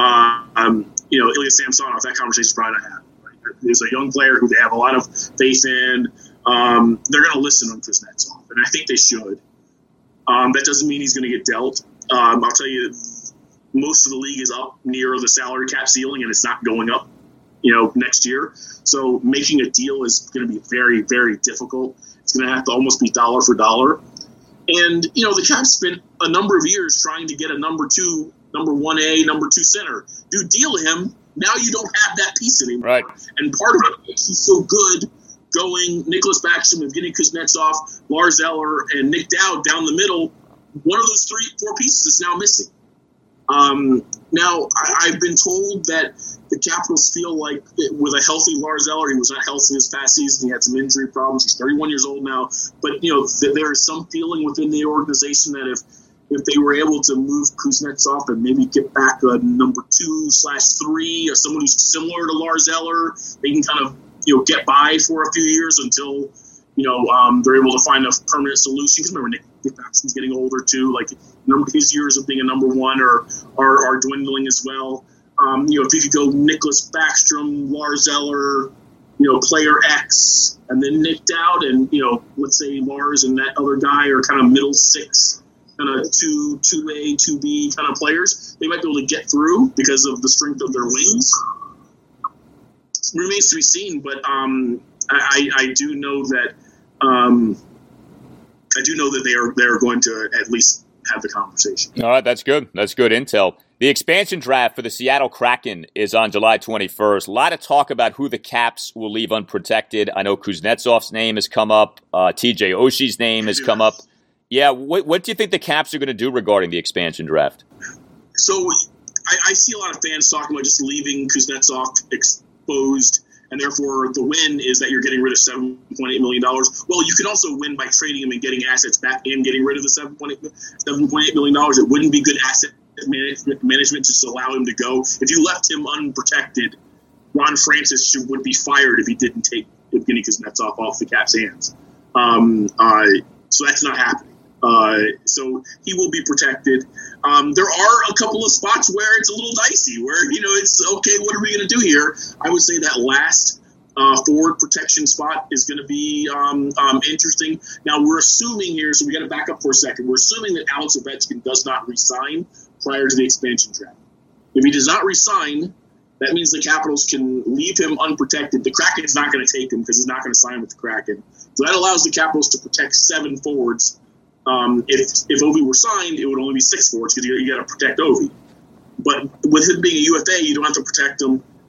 Ilya Samsonov, that conversation is probably not happening. Right? There's a young player who they have a lot of faith in. They're going to listen to Kuznetsov, and I think they should. That doesn't mean he's going to get dealt. I'll tell you, most of the league is up near the salary cap ceiling, and it's not going up, next year. So making a deal is going to be very, very difficult. It's going to have to almost be dollar for dollar. And, the Caps spent a number of years trying to get a number 1A, number 2 center. You deal him, now you don't have that piece anymore. Right. And part of it makes you so good going Nicholas Backstrom, Evgeny Kuznetsov, Lars Eller, and Nick Dowd down the middle. One of those 3-4 pieces is now missing. Now, I've been told that the Capitals feel like with a healthy Lars Eller, he was not healthy this past season. He had some injury problems. He's 31 years old now. But, there is some feeling within the organization that if they were able to move Kuznetsov and maybe get back a number 2/3 or someone who's similar to Lars Eller, they can kind of, get by for a few years until, they're able to find a permanent solution. Because remember, Nick Backstrom's getting older too. Like, his years of being a number 1 are dwindling as well. If you could go Nicholas Backstrom, Lars Eller, player X, and then Nick Dowd, and let's say Lars and that other guy are kind of middle 6, kind of 2A, 2B kind of players, they might be able to get through because of the strength of their wings. It remains to be seen, but I do know that they're going to at least have the conversation. All right, that's good. That's good intel. The expansion draft for the Seattle Kraken is on July 21st. A lot of talk about who the Caps will leave unprotected. I know Kuznetsov's name has come up. TJ Oshie's name has come up. Yeah, what do you think the Caps are going to do regarding the expansion draft? So I see a lot of fans talking about just leaving Kuznetsov exposed, and therefore the win is that you're getting rid of $7.8 million. Well, you can also win by trading him and getting assets back and getting rid of the $7.8 million. It wouldn't be good asset management just to allow him to go. If you left him unprotected, Ron Francis would be fired if he didn't take Evgeny Kuznetsov off the Caps' hands. So that's not happening. So he will be protected. There are a couple of spots where it's a little dicey, where, it's okay, what are we going to do here? I would say that last forward protection spot is going to be interesting. Now, we're assuming here, so we got to back up for a second. We're assuming that Alex Ovechkin does not resign prior to the expansion draft. If he does not resign, that means the Capitals can leave him unprotected. The Kraken's not going to take him because he's not going to sign with the Kraken. So that allows the Capitals to protect 7 forwards. If Ovi were signed, it would only be 6 forwards because you got to protect Ovi. But with him being a UFA, you don't have to protect him,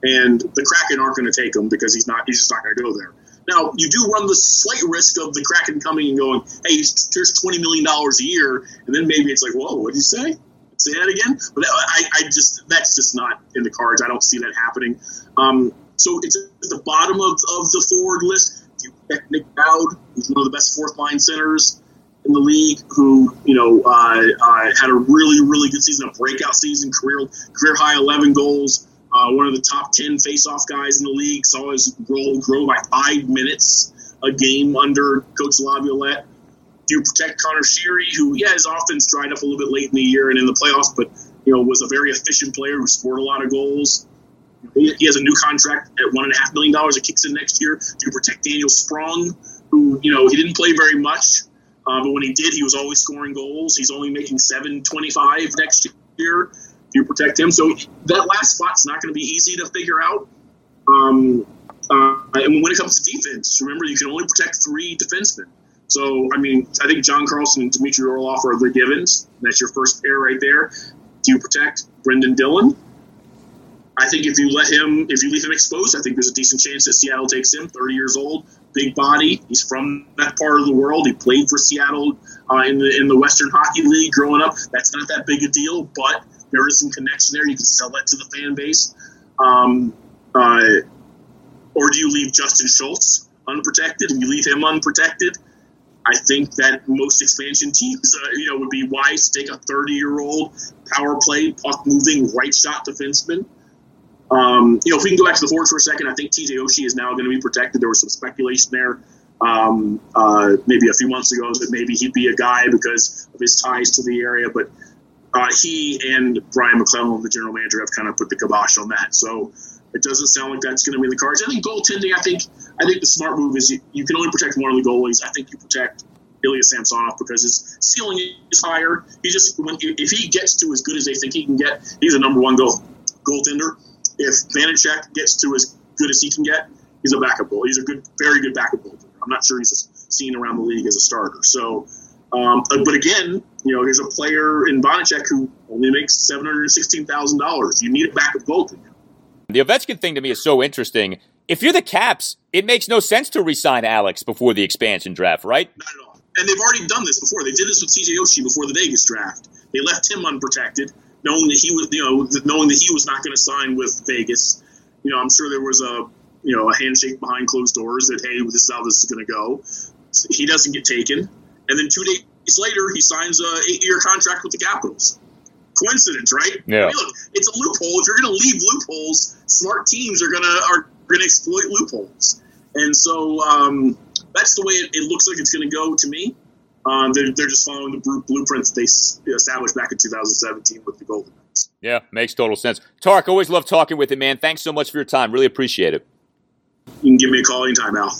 and the Kraken aren't going to take him because he's just not going to go there. Now, you do run the slight risk of the Kraken coming and going, hey, here's $20 million a year, and then maybe it's like, whoa, what did you say? Say that again? But that's just not in the cards. I don't see that happening. So it's at the bottom of the forward list. You protect Nick Dowd, who's one of the best fourth-line centers in the league, who had a really, really good season, a breakout season, career high 11 goals. One of the top 10 face-off guys in the league, saw his role grow by 5 minutes a game under Coach Laviolette. Do you protect Connor Sheary, who, his offense dried up a little bit late in the year and in the playoffs, but was a very efficient player who scored a lot of goals. He has a new contract at $1.5 million. It kicks in next year. Do you protect Daniel Sprong, who he didn't play very much, but when he did, he was always scoring goals. He's only making $725 next year. You protect him. So that last spot's not going to be easy to figure out. And when it comes to defense, remember, you can only protect 3 defensemen. So, I think John Carlson and Dmitry Orlov are the givens. That's your first pair right there. Do you protect Brendan Dillon? I think if you leave him exposed, I think there's a decent chance that Seattle takes him. 30 years old, big body. He's from that part of the world. He played for Seattle in the Western Hockey League growing up. That's not that big a deal, but there is some connection there. You can sell that to the fan base. Or do you leave Justin Schultz unprotected? And you leave him unprotected, I think that most expansion teams, would be wise to take a 30-year-old power play, puck-moving, right-shot defenseman. If we can go back to the forwards for a second, I think TJ Oshie is now going to be protected. There was some speculation there maybe a few months ago that maybe he'd be a guy because of his ties to the area, but he and Brian McClellan, the general manager, have kind of put the kibosh on that. So it doesn't sound like that's going to be in the cards. I think goaltending, I think the smart move is you can only protect one of the goalies. I think you protect Ilya Samsonov because his ceiling is higher. If he gets to as good as they think he can get, he's a number one goaltender. If Vanacek gets to as good as he can get, he's a backup goalie. He's a very good backup goaltender. I'm not sure he's seen around the league as a starter. So, but again, there's a player in Vanacek who only makes $716,000. You need a backup goaltender. The Ovechkin thing to me is so interesting. If you're the Caps, it makes no sense to re-sign Alex before the expansion draft, right? Not at all. And they've already done this before. They did this with TJ Oshie before the Vegas draft. They left him unprotected, knowing that he was not going to sign with Vegas. I'm sure there was a handshake behind closed doors that, hey, this is how this is going to go. So he doesn't get taken, and then 2 days later, he signs a 8-year contract with the Capitals. Coincidence, right? Yeah. Look, it's a loophole. If you're going to leave loopholes, smart teams are going to exploit loopholes, and so that's the way it looks like it's going to go to me. They're just following the blueprint that they established back in 2017 with the Golden Knights. Yeah, makes total sense. Tark, always love talking with you, man. Thanks so much for your time. Really appreciate it. You can give me a call anytime, Al.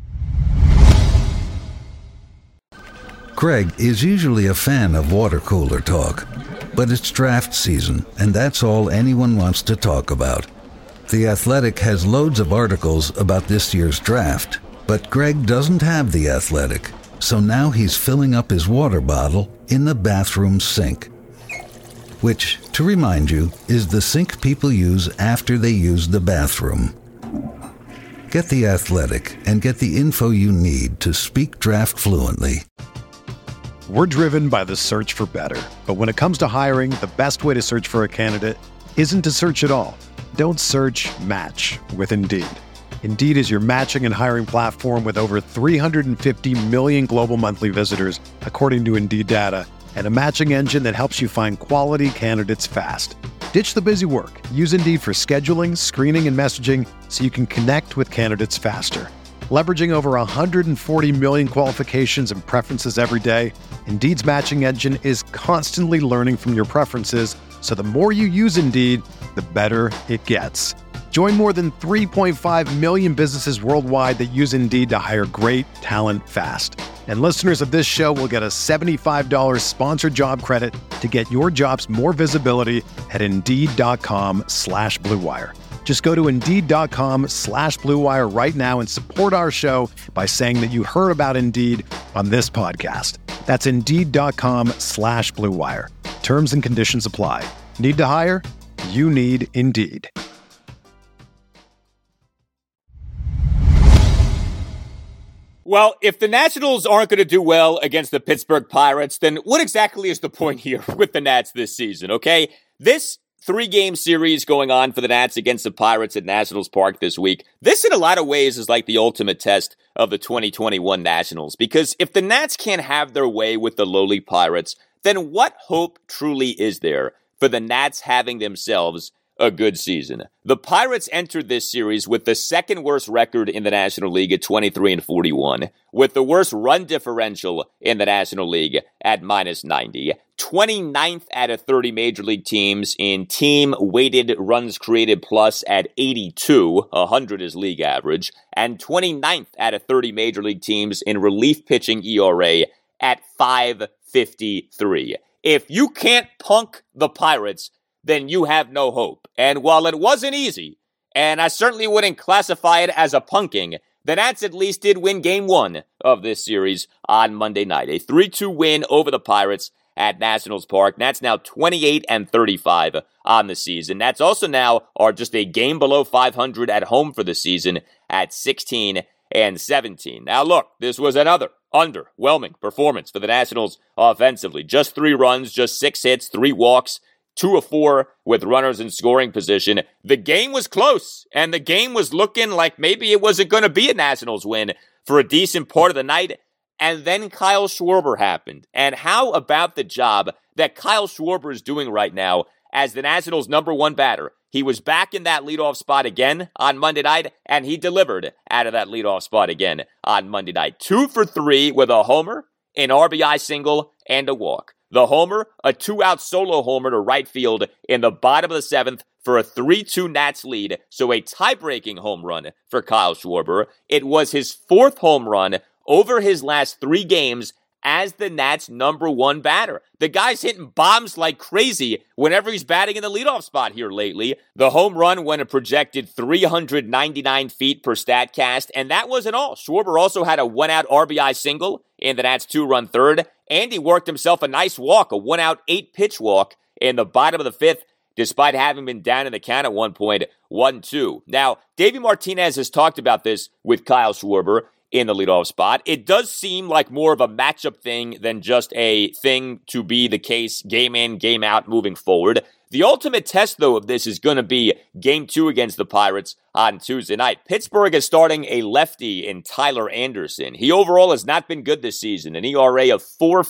Craig is usually a fan of water cooler talk, but it's draft season, and that's all anyone wants to talk about. The Athletic has loads of articles about this year's draft, but Greg doesn't have The Athletic, so now he's filling up his water bottle in the bathroom sink. Which, to remind you, is the sink people use after they use the bathroom. Get The Athletic and get the info you need to speak draft fluently. We're driven by the search for better. But when it comes to hiring, the best way to search for a candidate isn't to search at all. Don't search, match with Indeed. Indeed is your matching and hiring platform with over 350 million global monthly visitors, according to Indeed data, and a matching engine that helps you find quality candidates fast. Ditch the busy work. Use Indeed for scheduling, screening, and messaging so you can connect with candidates faster. Leveraging over 140 million qualifications and preferences every day, Indeed's matching engine is constantly learning from your preferences, so the more you use Indeed, the better it gets. Join more than 3.5 million businesses worldwide that use Indeed to hire great talent fast. And listeners of this show will get a $75 sponsored job credit to get your jobs more visibility at Indeed.com/Blue Wire. Just go to Indeed.com/Blue Wire right now and support our show by saying that you heard about Indeed on this podcast. That's Indeed.com/Blue Wire. Terms and conditions apply. Need to hire? You need Indeed. Well, if the Nationals aren't going to do well against the Pittsburgh Pirates, then what exactly is the point here with the Nats this season, okay? This 3-game series going on for the Nats against the Pirates at Nationals Park this week, this in a lot of ways is like the ultimate test of the 2021 Nationals, because if the Nats can't have their way with the lowly Pirates, then what hope truly is there for the Nats having themselves a good season? The Pirates entered this series with the second worst record in the National League at 23-41, with the worst run differential in the National League at -90, 29th out of 30 major league teams in team weighted runs created plus at 82, 100 is league average, and 29th out of 30 major league teams in relief pitching ERA at 5.53. If you can't punk the Pirates, then you have no hope. And while it wasn't easy, and I certainly wouldn't classify it as a punking, the Nats at least did win Game 1 of this series on Monday night. A 3-2 win over the Pirates at Nationals Park. Nats now 28-35 on the season. Nats also now are just a game below 500 at home for the season at 16-17. Now look, this was another underwhelming performance for the Nationals offensively. Just 3 runs, just 6 hits, 3 walks, 2 of 4 with runners in scoring position. The game was close, and the game was looking like maybe it wasn't going to be a Nationals win for a decent part of the night. And then Kyle Schwarber happened. And how about the job that Kyle Schwarber is doing right now as the Nationals' #1 batter? He was back in that leadoff spot again on Monday night, and he delivered out of that leadoff spot again on Monday night. 2 for 3 with a homer, an RBI single, and a walk. The homer, a 2-out solo homer to right field in the bottom of the 7th for a 3-2 Nats lead, so a tie-breaking home run for Kyle Schwarber. It was his 4th home run over his last 3 games as the Nats' #1 batter. The guy's hitting bombs like crazy whenever he's batting in the leadoff spot here lately. The home run went a projected 399 feet per StatCast, and that wasn't all. Schwarber also had a 1-out RBI single in the Nats' 2-run third, and he worked himself a nice walk, a 1-out 8-pitch walk in the bottom of the 5th, despite having been down in the count at one point, 1-2. Now, Davey Martinez has talked about this with Kyle Schwarber in the leadoff spot. It does seem like more of a matchup thing than just a thing to be the case game in, game out moving forward. The ultimate test, though, of this is going to be Game 2 against the Pirates on Tuesday night. Pittsburgh is starting a lefty in Tyler Anderson. He overall has not been good this season, an ERA of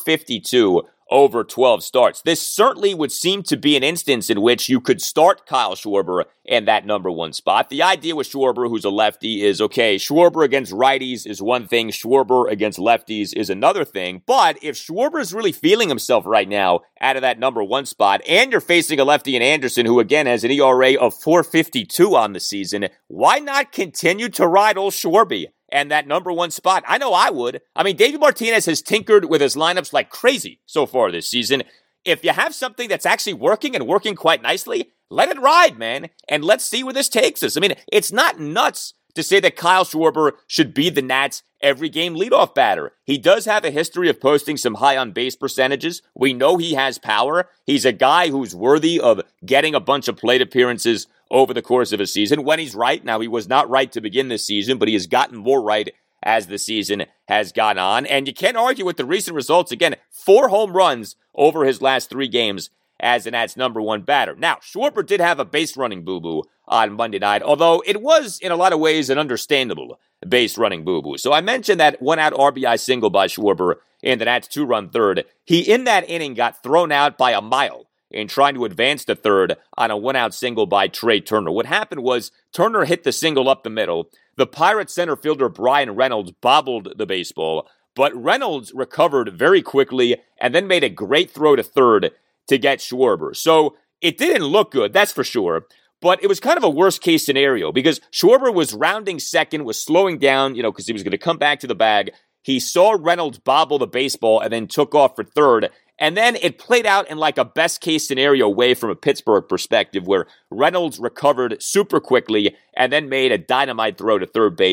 4.52 over 12 starts. This certainly would seem to be an instance in which you could start Kyle Schwarber in that #1 spot. The idea with Schwarber, who's a lefty, is, okay, Schwarber against righties is one thing, Schwarber against lefties is another thing, but if Schwarber is really feeling himself right now out of that #1 spot, and you're facing a lefty in Anderson, who again has an ERA of 4.52 on the season, why not continue to ride old Schwarby and that #1 spot? I know I would. I mean, Davey Martinez has tinkered with his lineups like crazy so far this season. If you have something that's actually working and working quite nicely, let it ride, man, and let's see where this takes us. I mean, it's not nuts to say that Kyle Schwarber should be the Nats' every game leadoff batter. He does have a history of posting some high on-base percentages. We know he has power. He's a guy who's worthy of getting a bunch of plate appearances over the course of a season when he's right. Now, he was not right to begin this season, but he has gotten more right as the season has gone on. And you can't argue with the recent results. Again, 4 home runs over his last 3 games as the Nats' #1 batter. Now, Schwarber did have a base running boo-boo on Monday night, although it was, in a lot of ways, an understandable base running boo-boo. So I mentioned that 1-out RBI single by Schwarber in the Nats' 2-run third. He, in that inning, got thrown out by a mile in trying to advance to third on a 1-out single by Trey Turner. What happened was Turner hit the single up the middle. The Pirates center fielder Brian Reynolds bobbled the baseball, but Reynolds recovered very quickly and then made a great throw to third to get Schwarber. So it didn't look good, that's for sure, but it was kind of a worst-case scenario because Schwarber was rounding second, was slowing down, because he was going to come back to the bag. He saw Reynolds bobble the baseball and then took off for third. And then it played out in like a best-case scenario way from a Pittsburgh perspective where Reynolds recovered super quickly and then made a dynamite throw to third base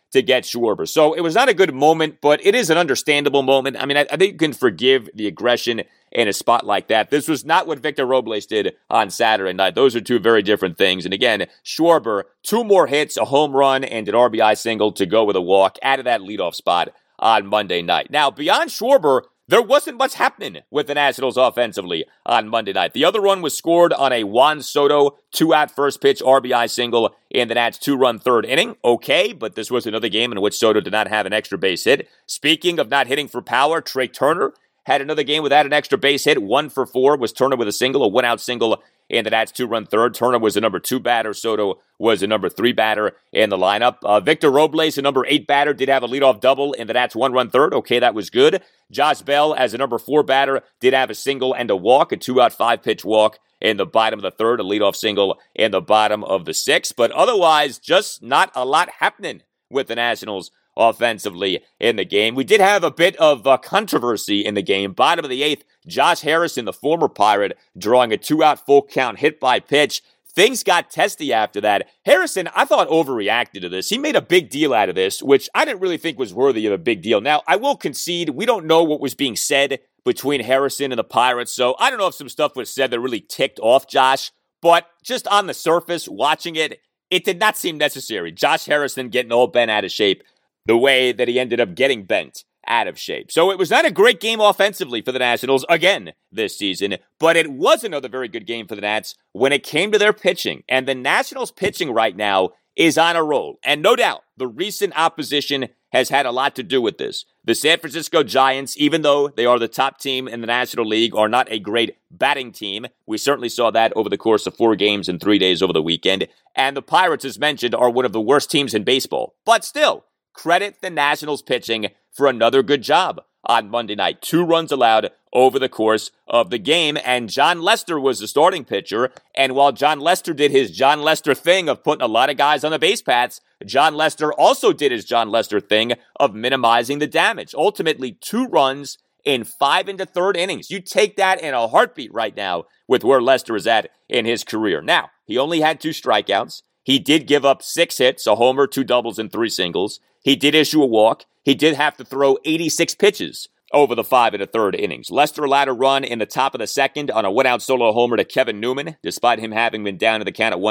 to get Schwarber. So it was not a good moment, but it is an understandable moment. I mean, I think you can forgive the aggression in a spot like that. This was not what Victor Robles did on Saturday night. Those are two very different things. And again, Schwarber, 2 more hits, a home run, and an RBI single to go with a walk out of that leadoff spot on Monday night. Now, beyond Schwarber, there wasn't much happening with the Nationals offensively on Monday night. The other run was scored on a Juan Soto 2-out first pitch RBI single in the Nats 2-run third inning. Okay, but this was another game in which Soto did not have an extra base hit. Speaking of not hitting for power, Trey Turner had another game without an extra base hit. 1 for 4 was Turner with a single, a 1-out single in the Nats 2-run third. Turner was the number 2 batter. Soto was the number 3 batter in the lineup. Victor Robles, the number 8 batter, did have a leadoff double in the Nats 1-run third. Okay, that was good. Josh Bell, as a number 4 batter, did have a single and a walk, a 2-out 5-pitch walk in the bottom of the third, a leadoff single in the bottom of the 6th. But otherwise, just not a lot happening with the Nationals offensively in the game. We did have a bit of controversy in the game. Bottom of the 8th, Josh Harrison, the former Pirate, drawing a 2-out full count hit by pitch. Things got testy after that. Harrison, I thought, overreacted to this. He made a big deal out of this, which I didn't really think was worthy of a big deal. Now, I will concede, we don't know what was being said between Harrison and the Pirates, so I don't know if some stuff was said that really ticked off Josh, but just on the surface, watching it, it did not seem necessary. Josh Harrison getting all bent out of shape the way that he ended up getting bent out of shape. So it was not a great game offensively for the Nationals again this season, but it was another very good game for the Nats when it came to their pitching. And the Nationals pitching right now is on a roll. And no doubt, the recent opposition has had a lot to do with this. The San Francisco Giants, even though they are the top team in the National League, are not a great batting team. We certainly saw that over the course of 4 games in 3 days over the weekend. And the Pirates, as mentioned, are one of the worst teams in baseball. But still, credit the Nationals pitching for another good job on Monday night. 2 runs allowed over the course of the game, and John Lester was the starting pitcher. And while John Lester did his John Lester thing of putting a lot of guys on the base paths, John Lester also did his John Lester thing of minimizing the damage. Ultimately, 2 runs in 5 and 1/3 innings. You take that in a heartbeat right now with where Lester is at in his career. Now, he only had 2 strikeouts. He did give up 6 hits, a homer, 2 doubles, and 3 singles. He did issue a walk. He did have to throw 86 pitches over the 5 and 1/3 innings. Lester allowed a run in the top of the 2nd on a 1-out solo homer to Kevin Newman, despite him having been down to the count at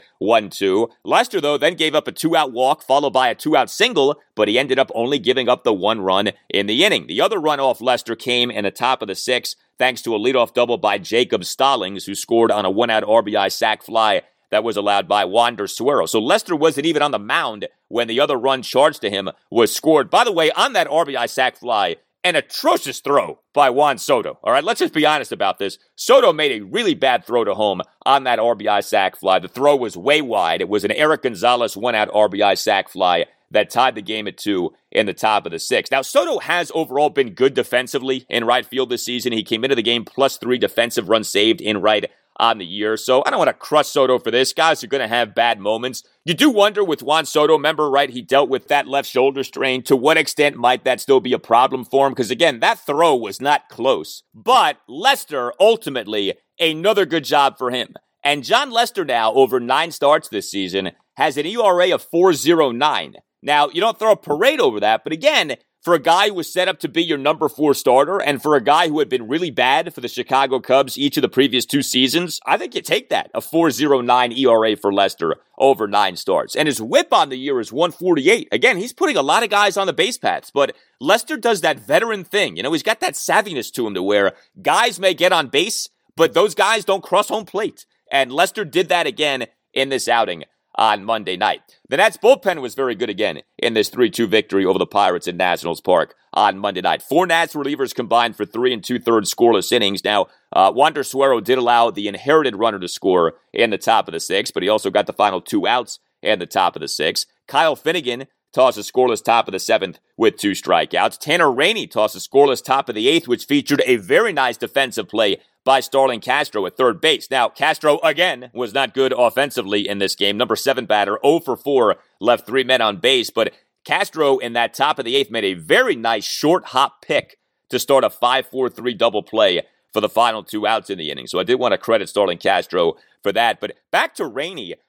1.12. Lester, though, then gave up a 2-out walk followed by a 2-out single, but he ended up only giving up the 1 run in the inning. The other run off Lester came in the top of the 6th, thanks to a leadoff double by Jacob Stallings, who scored on a 1-out RBI sac fly that was allowed by Wander Suero. So Lester wasn't even on the mound when the other run charged to him was scored. By the way, on that RBI sac fly, an atrocious throw by Juan Soto. All right, let's just be honest about this. Soto made a really bad throw to home on that RBI sac fly. The throw was way wide. It was an Eric Gonzalez 1-out RBI sac fly that tied the game at 2 in the top of the 6th. Now, Soto has overall been good defensively in right field this season. He came into the game +3 defensive runs saved in right on the year. So I don't want to crush Soto for this. Guys are going to have bad moments. You do wonder with Juan Soto, remember, right, he dealt with that left shoulder strain. To what extent might that still be a problem for him? Because again, that throw was not close. But Lester, ultimately, another good job for him. And John Lester now, over 9 starts this season, has an ERA of 4.09. Now, you don't throw a parade over that, but again, for a guy who was set up to be your number 4 starter, and for a guy who had been really bad for the Chicago Cubs each of the previous 2 seasons, I think you take that, a 4.09 ERA for Lester over 9 starts. And his whip on the year is 148. Again, he's putting a lot of guys on the base paths, but Lester does that veteran thing. You know, he's got that savviness to him to where guys may get on base, but those guys don't cross home plate. And Lester did that again in this outing on Monday night. The Nats bullpen was very good again in this 3-2 victory over the Pirates in Nationals Park on Monday night. 4 Nats relievers combined for 3 2/3 scoreless innings. Now, Wander Suero did allow the inherited runner to score in the top of the 6th, but he also got the final 2 outs in the top of the 6th. Kyle Finnegan tossed a scoreless top of the 7th with 2 strikeouts. Tanner Rainey tossed a scoreless top of the 8th, which featured a very nice defensive play by Starlin Castro at third base. Now, Castro, again, was not good offensively in this game. Number 7 batter, 0 for 4, left 3 men on base. But Castro, in that top of the 8th, made a very nice short hop pick to start a 5-4-3 double play for the final 2 outs in the inning. So I did want to credit Starlin Castro for that. But back to Rainey.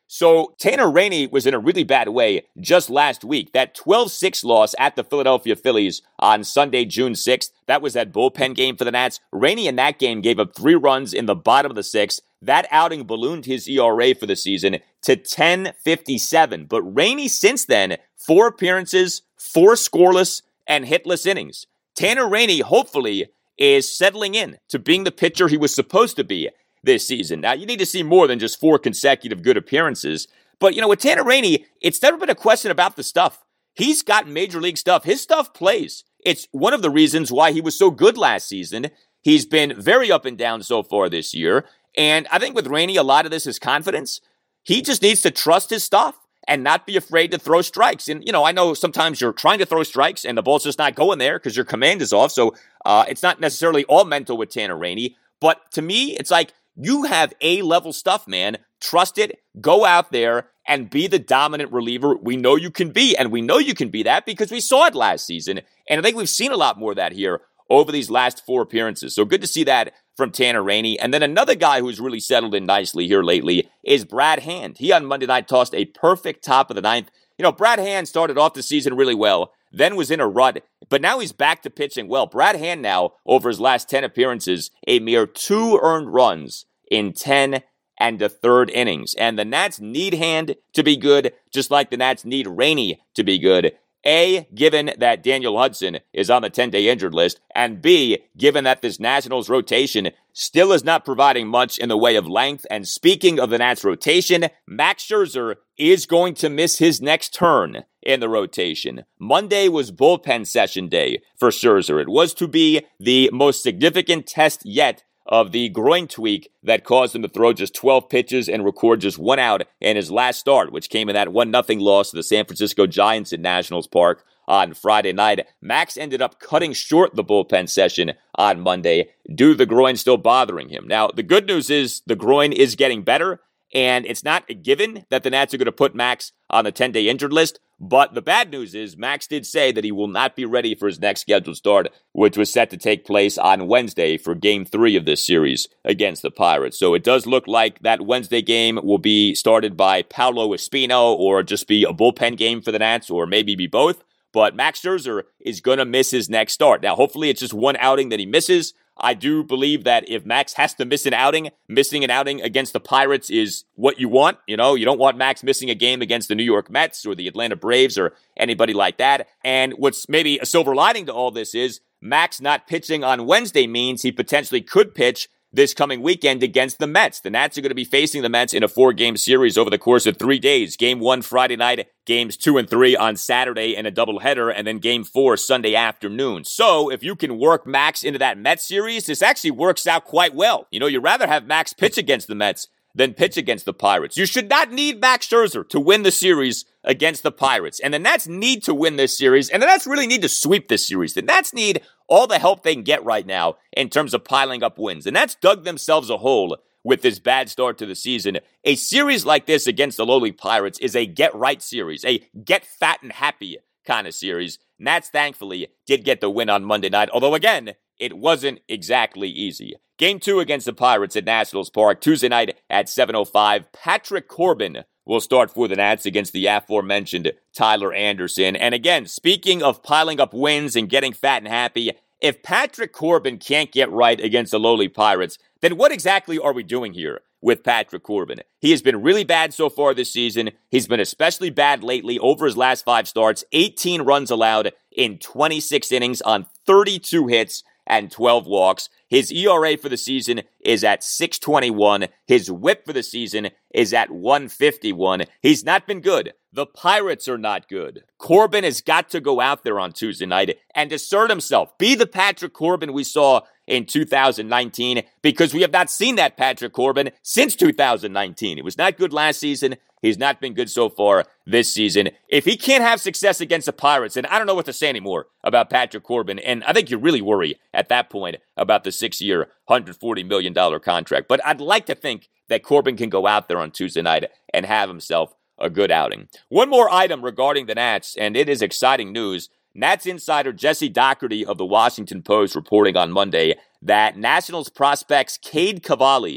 So Tanner Rainey was in a really bad way just last week. That 12-6 loss at the Philadelphia Phillies on Sunday, June 6th, that was that bullpen game for the Nats. Rainey in that game gave up 3 runs in the bottom of the 6th. That outing ballooned his ERA for the season to 10.57. But Rainey since then, 4 appearances, 4 scoreless, and hitless innings. Tanner Rainey, hopefully, is settling in to being the pitcher he was supposed to be this season. Now, you need to see more than just 4 consecutive good appearances. But, with Tanner Rainey, it's never been a question about the stuff. He's got major league stuff. His stuff plays. It's one of the reasons why he was so good last season. He's been very up and down so far this year. And I think with Rainey, a lot of this is confidence. He just needs to trust his stuff and not be afraid to throw strikes. And, I know sometimes you're trying to throw strikes and the ball's just not going there because your command is off. So it's not necessarily all mental with Tanner Rainey. But to me, it's like you have A-level stuff, man. Trust it. Go out there and be the dominant reliever we know you can be. And we know you can be that because we saw it last season. And I think we've seen a lot more of that here over these last 4 appearances. So good to see that from Tanner Rainey. And then another guy who's really settled in nicely here lately is Brad Hand. He on Monday night tossed a perfect top of the 9th. Brad Hand started off the season really well, then was in a rut, but now he's back to pitching well. Brad Hand now, over his last 10 appearances, a mere 2 earned runs in 10 and a third innings. And the Nats need Hand to be good, just like the Nats need Rainey to be good. A, given that Daniel Hudson is on the 10-day injured list, and B, given that this Nationals rotation still is not providing much in the way of length. And speaking of the Nats rotation, Max Scherzer is going to miss his next turn in the rotation. Monday was bullpen session day for Scherzer. It was to be the most significant test yet of the groin tweak that caused him to throw just 12 pitches and record just 1 out in his last start, which came in that 1-0 loss to the San Francisco Giants at Nationals Park on Friday night. Max ended up cutting short the bullpen session on Monday due to the groin still bothering him. Now, the good news is the groin is getting better, and it's not a given that the Nats are going to put Max on the 10-day injured list. But the bad news is Max did say that he will not be ready for his next scheduled start, which was set to take place on Wednesday for Game 3 of this series against the Pirates. So it does look like that Wednesday game will be started by Paolo Espino or just be a bullpen game for the Nats or maybe be both. But Max Scherzer is going to miss his next start. Now, hopefully it's just 1 outing that he misses. I do believe that if Max has to miss an outing, missing an outing against the Pirates is what you want. You don't want Max missing a game against the New York Mets or the Atlanta Braves or anybody like that. And what's maybe a silver lining to all this is Max not pitching on Wednesday means he potentially could pitch this coming weekend against the Mets. The Nats are going to be facing the Mets in a 4-game series over the course of 3 days. Game 1 Friday night, games 2 and 3 on Saturday in a doubleheader, and then game 4 Sunday afternoon. So if you can work Max into that Mets series, this actually works out quite well. You'd rather have Max pitch against the Mets than pitch against the Pirates. You should not need Max Scherzer to win the series against the Pirates. And the Nats need to win this series, and the Nats really need to sweep this series. The Nats need all the help they can get right now in terms of piling up wins. The Nats dug themselves a hole with this bad start to the season. A series like this against the lowly Pirates is a get-right series, a get-fat and happy kind of series. Nats, thankfully, did get the win on Monday night, although, again, it wasn't exactly easy. Game 2 against the Pirates at Nationals Park, Tuesday night at 7:05. Patrick Corbin will start for the Nats against the aforementioned Tyler Anderson. And again, speaking of piling up wins and getting fat and happy, if Patrick Corbin can't get right against the lowly Pirates, then what exactly are we doing here with Patrick Corbin? He has been really bad so far this season. He's been especially bad lately over his last 5 starts. 18 runs allowed in 26 innings on 32 hits and 12 walks. His ERA for the season is at 6.21. His WHIP for the season is at 1.51. He's not been good. The Pirates are not good. Corbin has got to go out there on Tuesday night and assert himself. Be the Patrick Corbin we saw in 2019, because we have not seen that Patrick Corbin since 2019. It was not good last season. He's not been good so far this season. If he can't have success against the Pirates, then I don't know what to say anymore about Patrick Corbin. And I think you really worry at that point about the 6-year, $140 million contract. But I'd like to think that Corbin can go out there on Tuesday night and have himself a good outing. One more item regarding the Nats, and it is exciting news. Nats insider Jesse Dougherty of the Washington Post reporting on Monday that Nationals prospects Cade Cavalli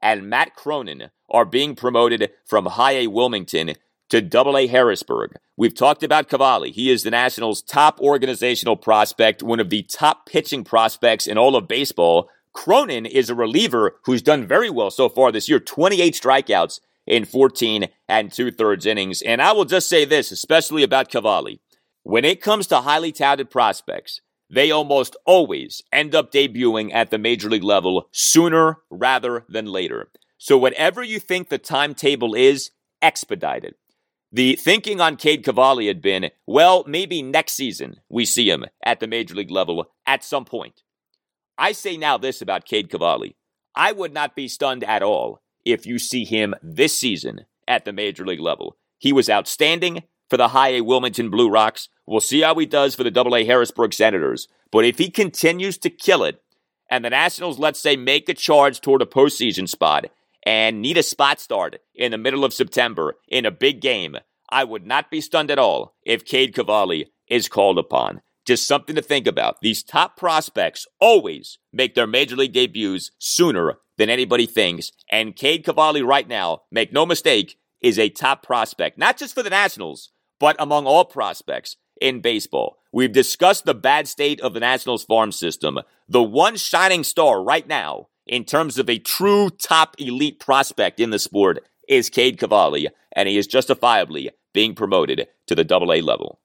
and Matt Cronin are being promoted from High-A Wilmington to Double-A Harrisburg. We've talked about Cavalli. He is the Nationals' top organizational prospect, one of the top pitching prospects in all of baseball. Cronin is a reliever who's done very well so far this year, 28 strikeouts in 14 2/3 innings. And I will just say this, especially about Cavalli. When it comes to highly touted prospects, they almost always end up debuting at the major league level sooner rather than later. So whatever you think the timetable is, expedite it. The thinking on Cade Cavalli had been, well, maybe next season we see him at the major league level at some point. I say now this about Cade Cavalli. I would not be stunned at all if you see him this season at the major league level. He was outstanding for the High-A Wilmington Blue Rocks. We'll see how he does for the Double-A Harrisburg Senators. But if he continues to kill it, and the Nationals, let's say, make a charge toward a postseason spot and need a spot start in the middle of September in a big game, I would not be stunned at all if Cade Cavalli is called upon. Just something to think about. These top prospects always make their major league debuts sooner than anybody thinks. And Cade Cavalli right now, make no mistake, is a top prospect, not just for the Nationals, but among all prospects in baseball. We've discussed the bad state of the Nationals farm system. The one shining star right now, in terms of a true top elite prospect in the sport, is Cade Cavalli, and he is justifiably being promoted to the Double-A level.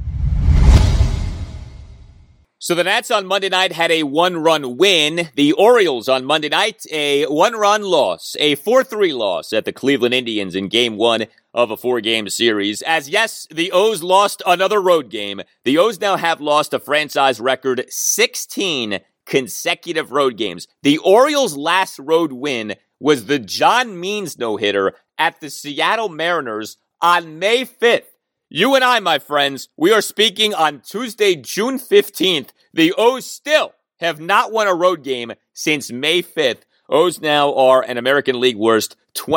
So the Nats on Monday night had a 1-run win. The Orioles on Monday night, a 1-run loss, a 4-3 loss at the Cleveland Indians in Game 1 of a 4-game series. As yes, the O's lost another road game. The O's now have lost a franchise record 16 consecutive road games. The Orioles' last road win was the John Means no-hitter at the Seattle Mariners on May 5th. You and I, my friends, we are speaking on Tuesday, June 15th. The O's still have not won a road game since May 5th. O's now are an American League worst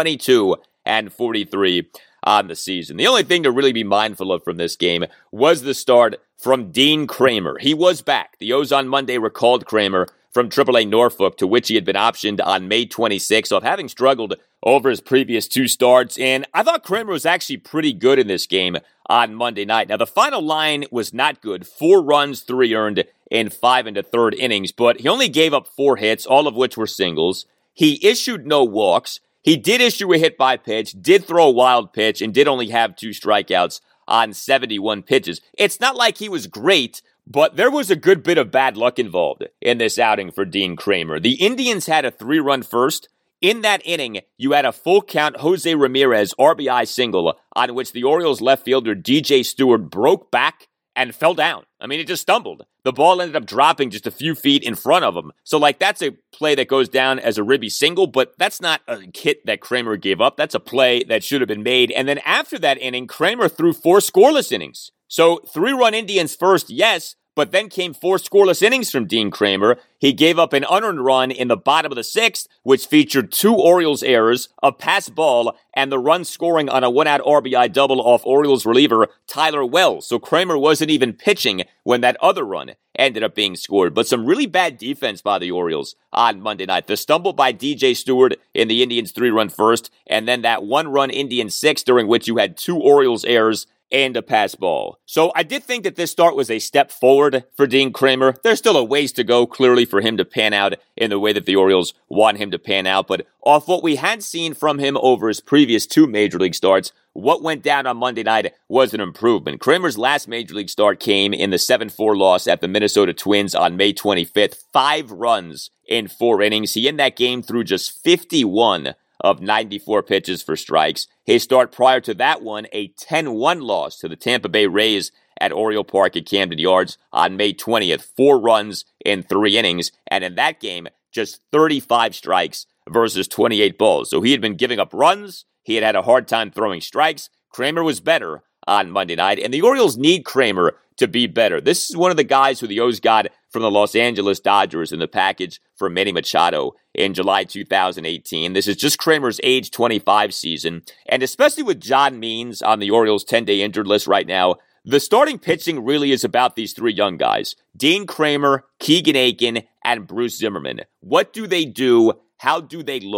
22-43 on the season. The only thing to really be mindful of from this game was the start from Dean Kremer. He was back. The O's on Monday recalled Kremer from AAA Norfolk, to which he had been optioned on May 26th, of having struggled over his previous 2 starts. And I thought Kremer was actually pretty good in this game on Monday night. Now, the final line was not good. 4 runs, 3 earned in 5 1/3 innings, but he only gave up 4 hits, all of which were singles. He issued no walks. He did issue a hit by pitch, did throw a wild pitch, and did only have 2 strikeouts on 71 pitches. It's not like he was great, but there was a good bit of bad luck involved in this outing for Dean Kremer. The Indians had a 3-run first. In that inning, you had a full count Jose Ramirez RBI single on which the Orioles left fielder DJ Stewart broke back and fell down. I mean, it just stumbled. The ball ended up dropping just a few feet in front of him. So, that's a play that goes down as a ribby single, but that's not a hit that Kremer gave up. That's a play that should have been made. And then after that inning, Kremer threw 4 scoreless innings. So 3-run Indians first, yes, but then came 4 scoreless innings from Dean Kremer. He gave up an unearned run in the bottom of the 6th, which featured 2 Orioles errors, a pass ball, and the run scoring on a 1-out RBI double off Orioles reliever Tyler Wells. So Kremer wasn't even pitching when that other run ended up being scored. But some really bad defense by the Orioles on Monday night. The stumble by DJ Stewart in the Indians' 3-run first, and then that 1-run Indian 6th, during which you had 2 Orioles errors and a pass ball. So I did think that this start was a step forward for Dean Kremer. There's still a ways to go, clearly, for him to pan out in the way that the Orioles want him to pan out. But off what we had seen from him over his previous 2 Major League starts, what went down on Monday night was an improvement. Kremer's last Major League start came in the 7-4 loss at the Minnesota Twins on May 25th. 5 runs in 4 innings. He in that game threw just 51 of 94 pitches for strikes. His start prior to that one, a 10-1 loss to the Tampa Bay Rays at Oriole Park at Camden Yards on May 20th. 4 runs in 3 innings, and in that game, just 35 strikes versus 28 balls. So he had been giving up runs. He had a hard time throwing strikes. Kremer was better on Monday night, and the Orioles need Kremer to be better. This is one of the guys who the O's got from the Los Angeles Dodgers in the package for Manny Machado in July 2018. This is just Kremer's age 25 season, and especially with John Means on the Orioles' 10-day injured list right now, the starting pitching really is about these 3 young guys, Dean Kremer, Keegan Aiken, and Bruce Zimmerman. What do they do? How do they look?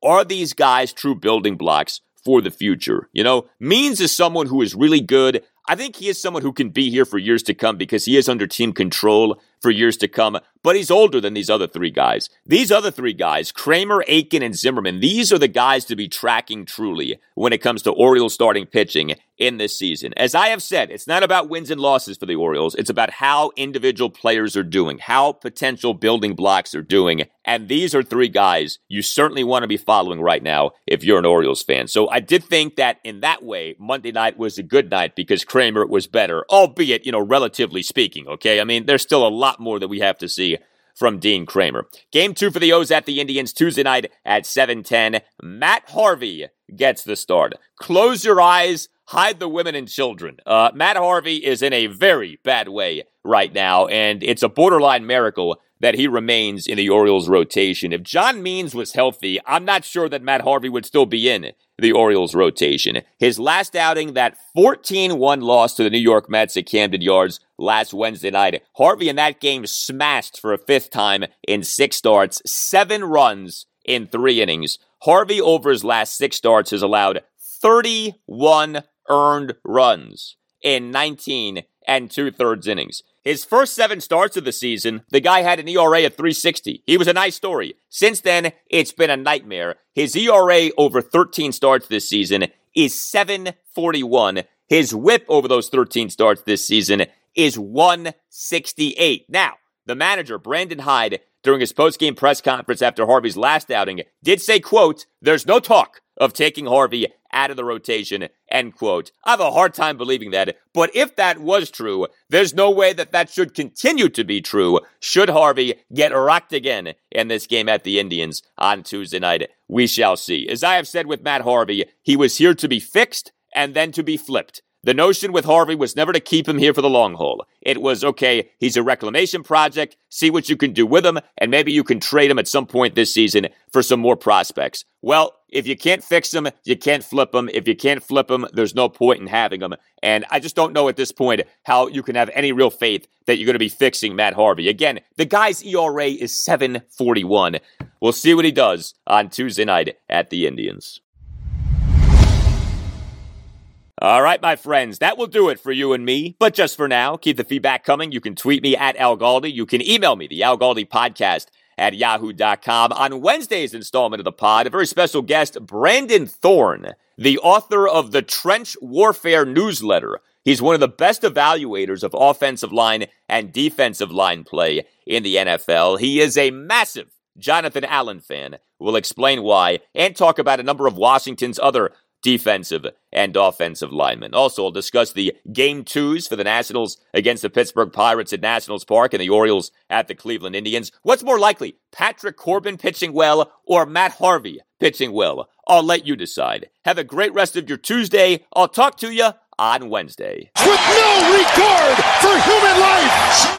are these guys true building blocks for the future? You know, Means is someone who is really good. I think he is someone who can be here for years to come because he is under team control for years to come, but he's older than these other three guys. These other three guys, Kramer, Aiken, and Zimmerman, these are the guys to be tracking truly when it comes to Orioles starting pitching in this season. As I have said, it's not about wins and losses for the Orioles. It's about how individual players are doing, how potential building blocks are doing, and these are three guys you certainly want to be following right now if you're an Orioles fan. So I did think that in that way, Monday night was a good night because Kramer was better, albeit, relatively speaking, okay? I mean, there's still a lot more that we have to see from Dean Kramer. Game 2 for the O's at the Indians Tuesday night at 7:10. Matt Harvey gets the start. Close your eyes, hide the women and children. Matt Harvey is in a very bad way right now, and it's a borderline miracle that he remains in the Orioles rotation. If John Means was healthy, I'm not sure that Matt Harvey would still be in the Orioles rotation. His last outing, that 14-1 loss to the New York Mets at Camden Yards last Wednesday night, Harvey in that game smashed for a fifth time in 6 starts, 7 runs in 3 innings. Harvey, over his last 6 starts, has allowed 31 earned runs in 19 2/3 innings. His first 7 starts of the season, the guy had an ERA of 3.60. He was a nice story. Since then, it's been a nightmare. His ERA over 13 starts this season is 7.41. His whip over those 13 starts this season is 1.68. Now, the manager, Brandon Hyde, during his post-game press conference after Harvey's last outing, did say, quote, "There's no talk of taking Harvey out of the rotation," end quote. I have a hard time believing that, but if that was true, there's no way that should continue to be true should Harvey get rocked again in this game at the Indians on Tuesday night. We shall see. As I have said with Matt Harvey, he was here to be fixed and then to be flipped. The notion with Harvey was never to keep him here for the long haul. It was, okay, he's a reclamation project, see what you can do with him, and maybe you can trade him at some point this season for some more prospects. Well, if you can't fix him, you can't flip him. If you can't flip him, there's no point in having him. And I just don't know at this point how you can have any real faith that you're going to be fixing Matt Harvey. Again, the guy's ERA is 7.41. We'll see what he does on Tuesday night at the Indians. All right, my friends, that will do it for you and me. But just for now, keep the feedback coming. You can tweet me at Al Galdi. You can email me, the Al Galdi podcast at yahoo.com. On Wednesday's installment of the pod, a very special guest, Brandon Thorn, the author of the Trench Warfare newsletter. He's one of the best evaluators of offensive line and defensive line play in the NFL. He is a massive Jonathan Allen fan. We'll explain why and talk about a number of Washington's other defensive and offensive linemen. Also, I'll discuss the Game 2s for the Nationals against the Pittsburgh Pirates at Nationals Park and the Orioles at the Cleveland Indians. What's more likely, Patrick Corbin pitching well or Matt Harvey pitching well? I'll let you decide. Have a great rest of your Tuesday. I'll talk to you on Wednesday. With no regard for human life.